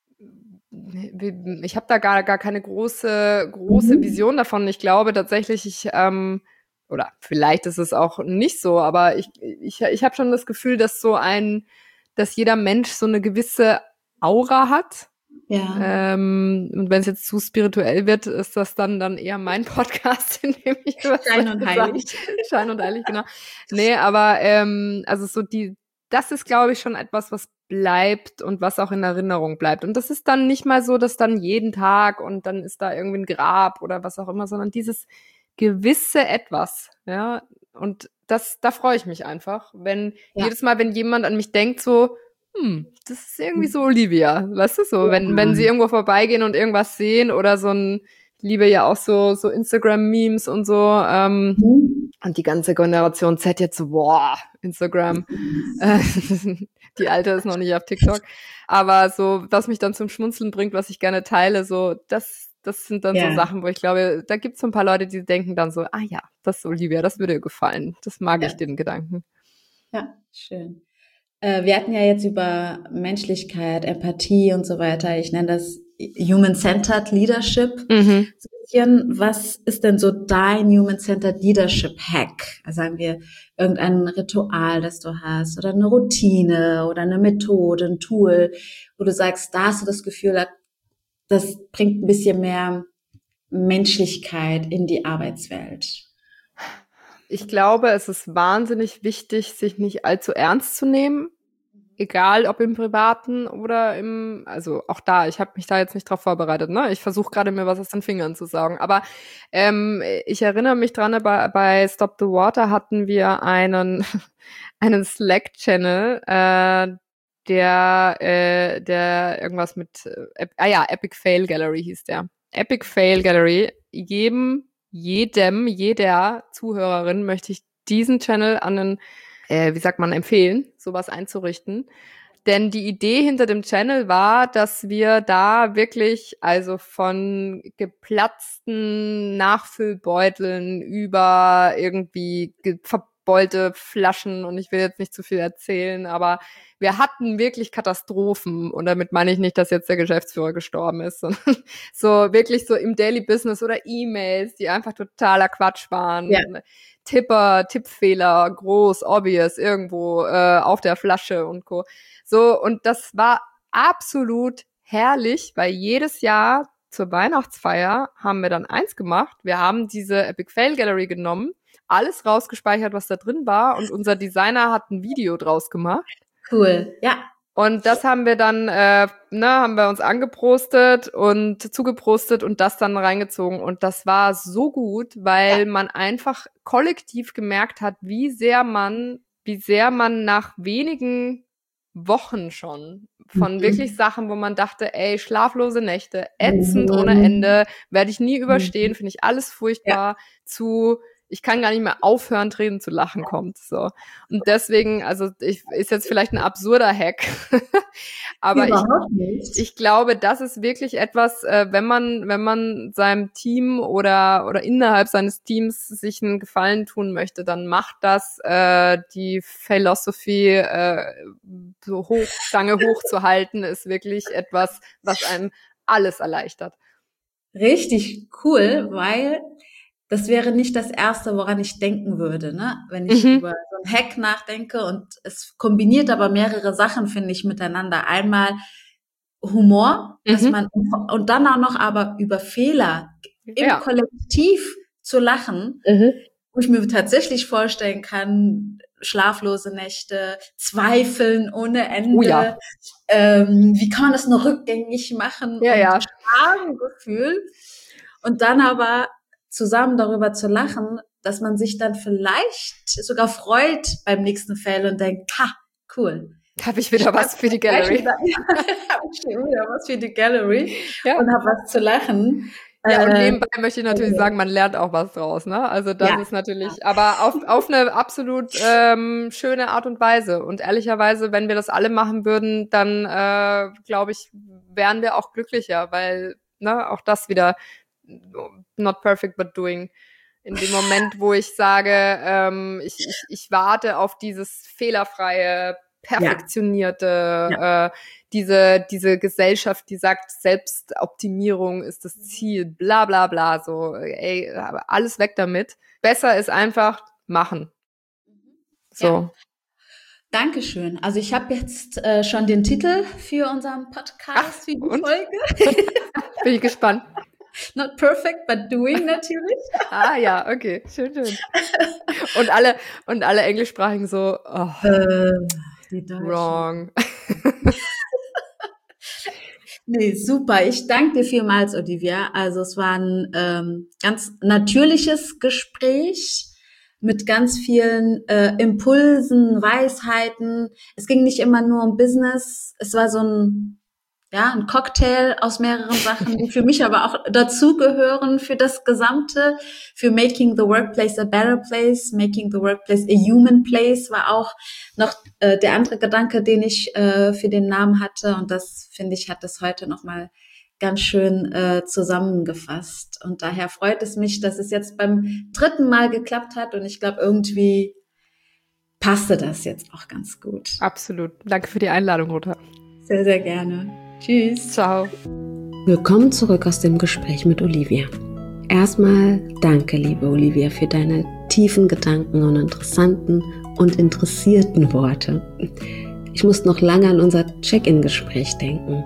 ich habe da gar, gar keine große, große mhm. Vision davon. Ich glaube tatsächlich, ich, ähm, oder vielleicht ist es auch nicht so, aber ich, ich, ich habe schon das Gefühl, dass so ein, dass jeder Mensch so eine gewisse Aura hat. Ja. Ähm, und wenn es jetzt zu spirituell wird, ist das dann dann eher mein Podcast, in dem ich was Schein und heilig. Schein und heilig, genau. Nee, aber ähm, also so die, das ist, glaube ich, schon etwas, was bleibt und was auch in Erinnerung bleibt. Und das ist dann nicht mal so, dass dann jeden Tag und dann ist da irgendwie ein Grab oder was auch immer, sondern dieses gewisse Etwas, ja. Und das, da freue ich mich einfach, wenn Ja. jedes Mal, wenn jemand an mich denkt, so, hm, das ist irgendwie so Olivia, weißt du, so, Ja. wenn, wenn sie irgendwo vorbeigehen und irgendwas sehen oder so ein, ich liebe ja auch so, so Instagram-Memes und so, ähm, Mhm. und die ganze Generation Z jetzt so, boah, Instagram, äh, die Alte ist noch nicht auf TikTok, aber so, was mich dann zum Schmunzeln bringt, was ich gerne teile, so, das, das sind dann Ja. so Sachen, wo ich glaube, da gibt's so ein paar Leute, die denken dann so, ah ja, das ist Olivia, das würde ihr gefallen, das mag Ja. ich, den Gedanken. Ja, schön. Äh, wir hatten ja jetzt über Menschlichkeit, Empathie und so weiter. Ich nenne das Human-Centered Leadership. Mhm. So ein bisschen, was ist denn so dein Human-Centered Leadership-Hack? Also sagen wir, irgendein Ritual, das du hast, oder eine Routine oder eine Methode, ein Tool, wo du sagst, da hast du das Gefühl, das bringt ein bisschen mehr Menschlichkeit in die Arbeitswelt. Ich glaube, es ist wahnsinnig wichtig, sich nicht allzu ernst zu nehmen, egal ob im Privaten oder im, also auch da, ich habe mich da jetzt nicht drauf vorbereitet, ne? Ich versuche gerade mir was aus den Fingern zu saugen, aber ähm, ich erinnere mich dran, bei, bei Stop the Water hatten wir einen einen Slack-Channel, äh, der äh, der irgendwas mit, äh, ah ja, Epic Fail Gallery hieß der. Epic Fail Gallery, jedem jedem, jeder Zuhörerin möchte ich diesen Channel an den, äh, wie sagt man, empfehlen, sowas einzurichten. Denn die Idee hinter dem Channel war, dass wir da wirklich, also von geplatzten Nachfüllbeuteln über irgendwie verbeulte Flaschen, und ich will jetzt nicht zu viel erzählen, aber wir hatten wirklich Katastrophen, und damit meine ich nicht, dass jetzt der Geschäftsführer gestorben ist, sondern so wirklich so im Daily Business oder E-Mails, die einfach totaler Quatsch waren. Ja. Tipper, Tippfehler, groß, obvious, irgendwo äh, auf der Flasche und Co. So, und das war absolut herrlich, weil jedes Jahr zur Weihnachtsfeier haben wir dann eins gemacht. Wir haben diese Epic Fail Gallery genommen, alles rausgespeichert, was da drin war, und unser Designer hat ein Video draus gemacht. Cool, ja. Und das haben wir dann, äh, ne, haben wir uns angeprostet und zugeprostet und das dann reingezogen. Und das war so gut, weil ja. man einfach kollektiv gemerkt hat, wie sehr man, wie sehr man nach wenigen Wochen schon von mhm. wirklich Sachen, wo man dachte, ey, schlaflose Nächte, ätzend mhm. ohne Ende, werde ich nie überstehen, finde ich alles furchtbar, ja. zu ich kann gar nicht mehr aufhören, Tränen zu lachen kommt, so. Und deswegen, also, ich, ist jetzt vielleicht ein absurder Hack. Aber ich, ich glaube, das ist wirklich etwas, äh, wenn man, wenn man seinem Team oder, oder innerhalb seines Teams sich einen Gefallen tun möchte, dann macht das, äh, die Philosophy, äh, so hoch, Stange hochzuhalten, ist wirklich etwas, was einem alles erleichtert. Richtig cool, weil das wäre nicht das Erste, woran ich denken würde, ne? Wenn ich mhm. über so einen Hack nachdenke, und es kombiniert aber mehrere Sachen, finde ich, miteinander. Einmal Humor, mhm. dass man, und dann auch noch aber über Fehler im ja. Kollektiv zu lachen, mhm. wo ich mir tatsächlich vorstellen kann, schlaflose Nächte, Zweifeln ohne Ende, oh ja. ähm, wie kann man das nur rückgängig machen? Ja, und ja. Schamgefühl. Und dann aber zusammen darüber zu lachen, dass man sich dann vielleicht sogar freut beim nächsten Fail und denkt, ha, cool. Habe ich wieder ich was für die Gallery. Habe ich wieder was für die Gallery ja. und habe was zu lachen. Ja, und nebenbei äh, möchte ich natürlich okay. sagen, man lernt auch was draus, ne? Also das ja. ist natürlich, aber auf auf eine absolut ähm, schöne Art und Weise. Und ehrlicherweise, wenn wir das alle machen würden, dann äh, glaube ich, wären wir auch glücklicher, weil ne, auch das wieder not perfect but doing. In dem Moment, wo ich sage, ähm, ich, ich, ich warte auf dieses fehlerfreie, perfektionierte, ja. Ja. Äh, diese diese Gesellschaft, die sagt, Selbstoptimierung ist das Ziel, bla bla bla, so, ey, alles weg damit. Besser ist einfach machen. So. Ja. Dankeschön. Also ich habe jetzt äh, schon den Titel für unseren Podcast, für die und? Folge. Bin ich gespannt. Not perfect, but doing natürlich. Ah ja, okay, schön, schön. Und alle und alle Englischsprachigen so, oh, Äh, die Deutschen. wrong. Nee, super. Ich danke dir vielmals, Olivia. Also es war ein ähm, ganz natürliches Gespräch mit ganz vielen äh, Impulsen, Weisheiten. Es ging nicht immer nur um Business. Es war so ein, ja, ein Cocktail aus mehreren Sachen, die für mich aber auch dazugehören für das Gesamte. Für Making the Workplace a Better Place, Making the Workplace a Human Place war auch noch äh, der andere Gedanke, den ich äh, für den Namen hatte. Und das, finde ich, hat das heute nochmal ganz schön äh, zusammengefasst. Und daher freut es mich, dass es jetzt beim dritten Mal geklappt hat. Und ich glaube, irgendwie passte das jetzt auch ganz gut. Absolut. Danke für die Einladung, Ruta. Sehr, sehr gerne. Tschüss. Ciao. Willkommen zurück aus dem Gespräch mit Olivia. Erstmal danke, liebe Olivia, für deine tiefen Gedanken und interessanten und interessierten Worte. Ich musste noch lange an unser Check-in-Gespräch denken.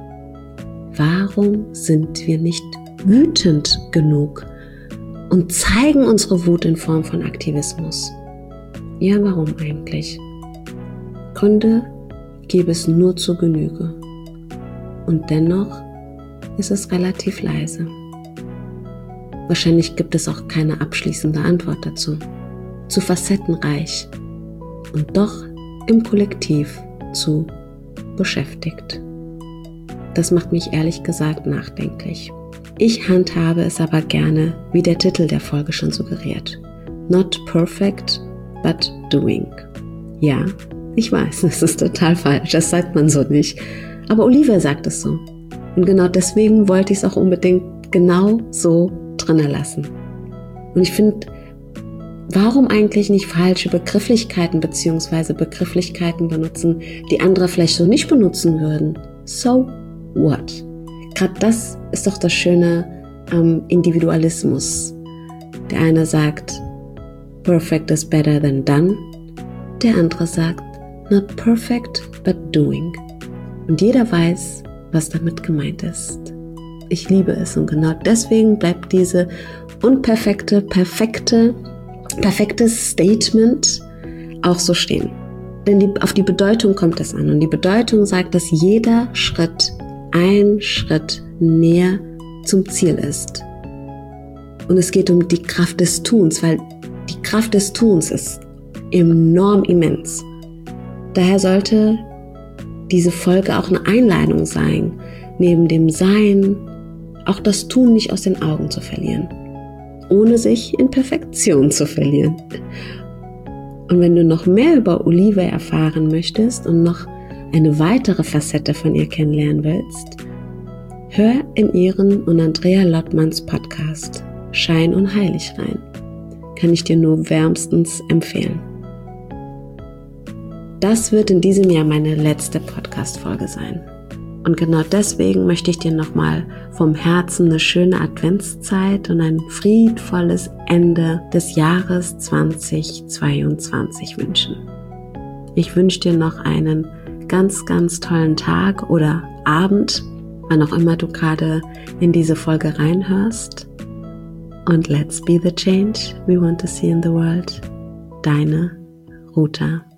Warum sind wir nicht wütend genug und zeigen unsere Wut in Form von Aktivismus? Ja, warum eigentlich? Gründe gäbe es nur zur Genüge. Und dennoch ist es relativ leise. Wahrscheinlich gibt es auch keine abschließende Antwort dazu. Zu facettenreich und doch im Kollektiv zu beschäftigt. Das macht mich ehrlich gesagt nachdenklich. Ich handhabe es aber gerne, wie der Titel der Folge schon suggeriert. Not perfect, but doing. Ja, ich weiß, das ist total falsch, das sagt man so nicht. Aber Olivia sagt es so. Und genau deswegen wollte ich es auch unbedingt genau so drinnen lassen. Und ich finde, warum eigentlich nicht falsche Begrifflichkeiten bzw. Begrifflichkeiten benutzen, die andere vielleicht so nicht benutzen würden? So what? Gerade das ist doch das Schöne am Individualismus. Der eine sagt, perfect is better than done. Der andere sagt, not perfect, but doing. Und jeder weiß, was damit gemeint ist. Ich liebe es und genau deswegen bleibt diese unperfekte, perfekte, perfektes Statement auch so stehen. Denn die, auf die Bedeutung kommt es an und die Bedeutung sagt, dass jeder Schritt ein Schritt näher zum Ziel ist. Und es geht um die Kraft des Tuns, weil die Kraft des Tuns ist enorm immens. Daher sollte diese Folge auch eine Einladung sein, neben dem Sein auch das Tun nicht aus den Augen zu verlieren, ohne sich in Perfektion zu verlieren. Und wenn du noch mehr über Olivia erfahren möchtest und noch eine weitere Facette von ihr kennenlernen willst, hör in ihren und Andrea Lottmanns Podcast Schein und Heilig rein. Kann ich dir nur wärmstens empfehlen. Das wird in diesem Jahr meine letzte Podcast-Folge sein. Und genau deswegen möchte ich dir nochmal vom Herzen eine schöne Adventszeit und ein friedvolles Ende des Jahres zweitausendzweiundzwanzig wünschen. Ich wünsche dir noch einen ganz, ganz tollen Tag oder Abend, wann auch immer du gerade in diese Folge reinhörst. Und let's be the change we want to see in the world. Deine Ruta.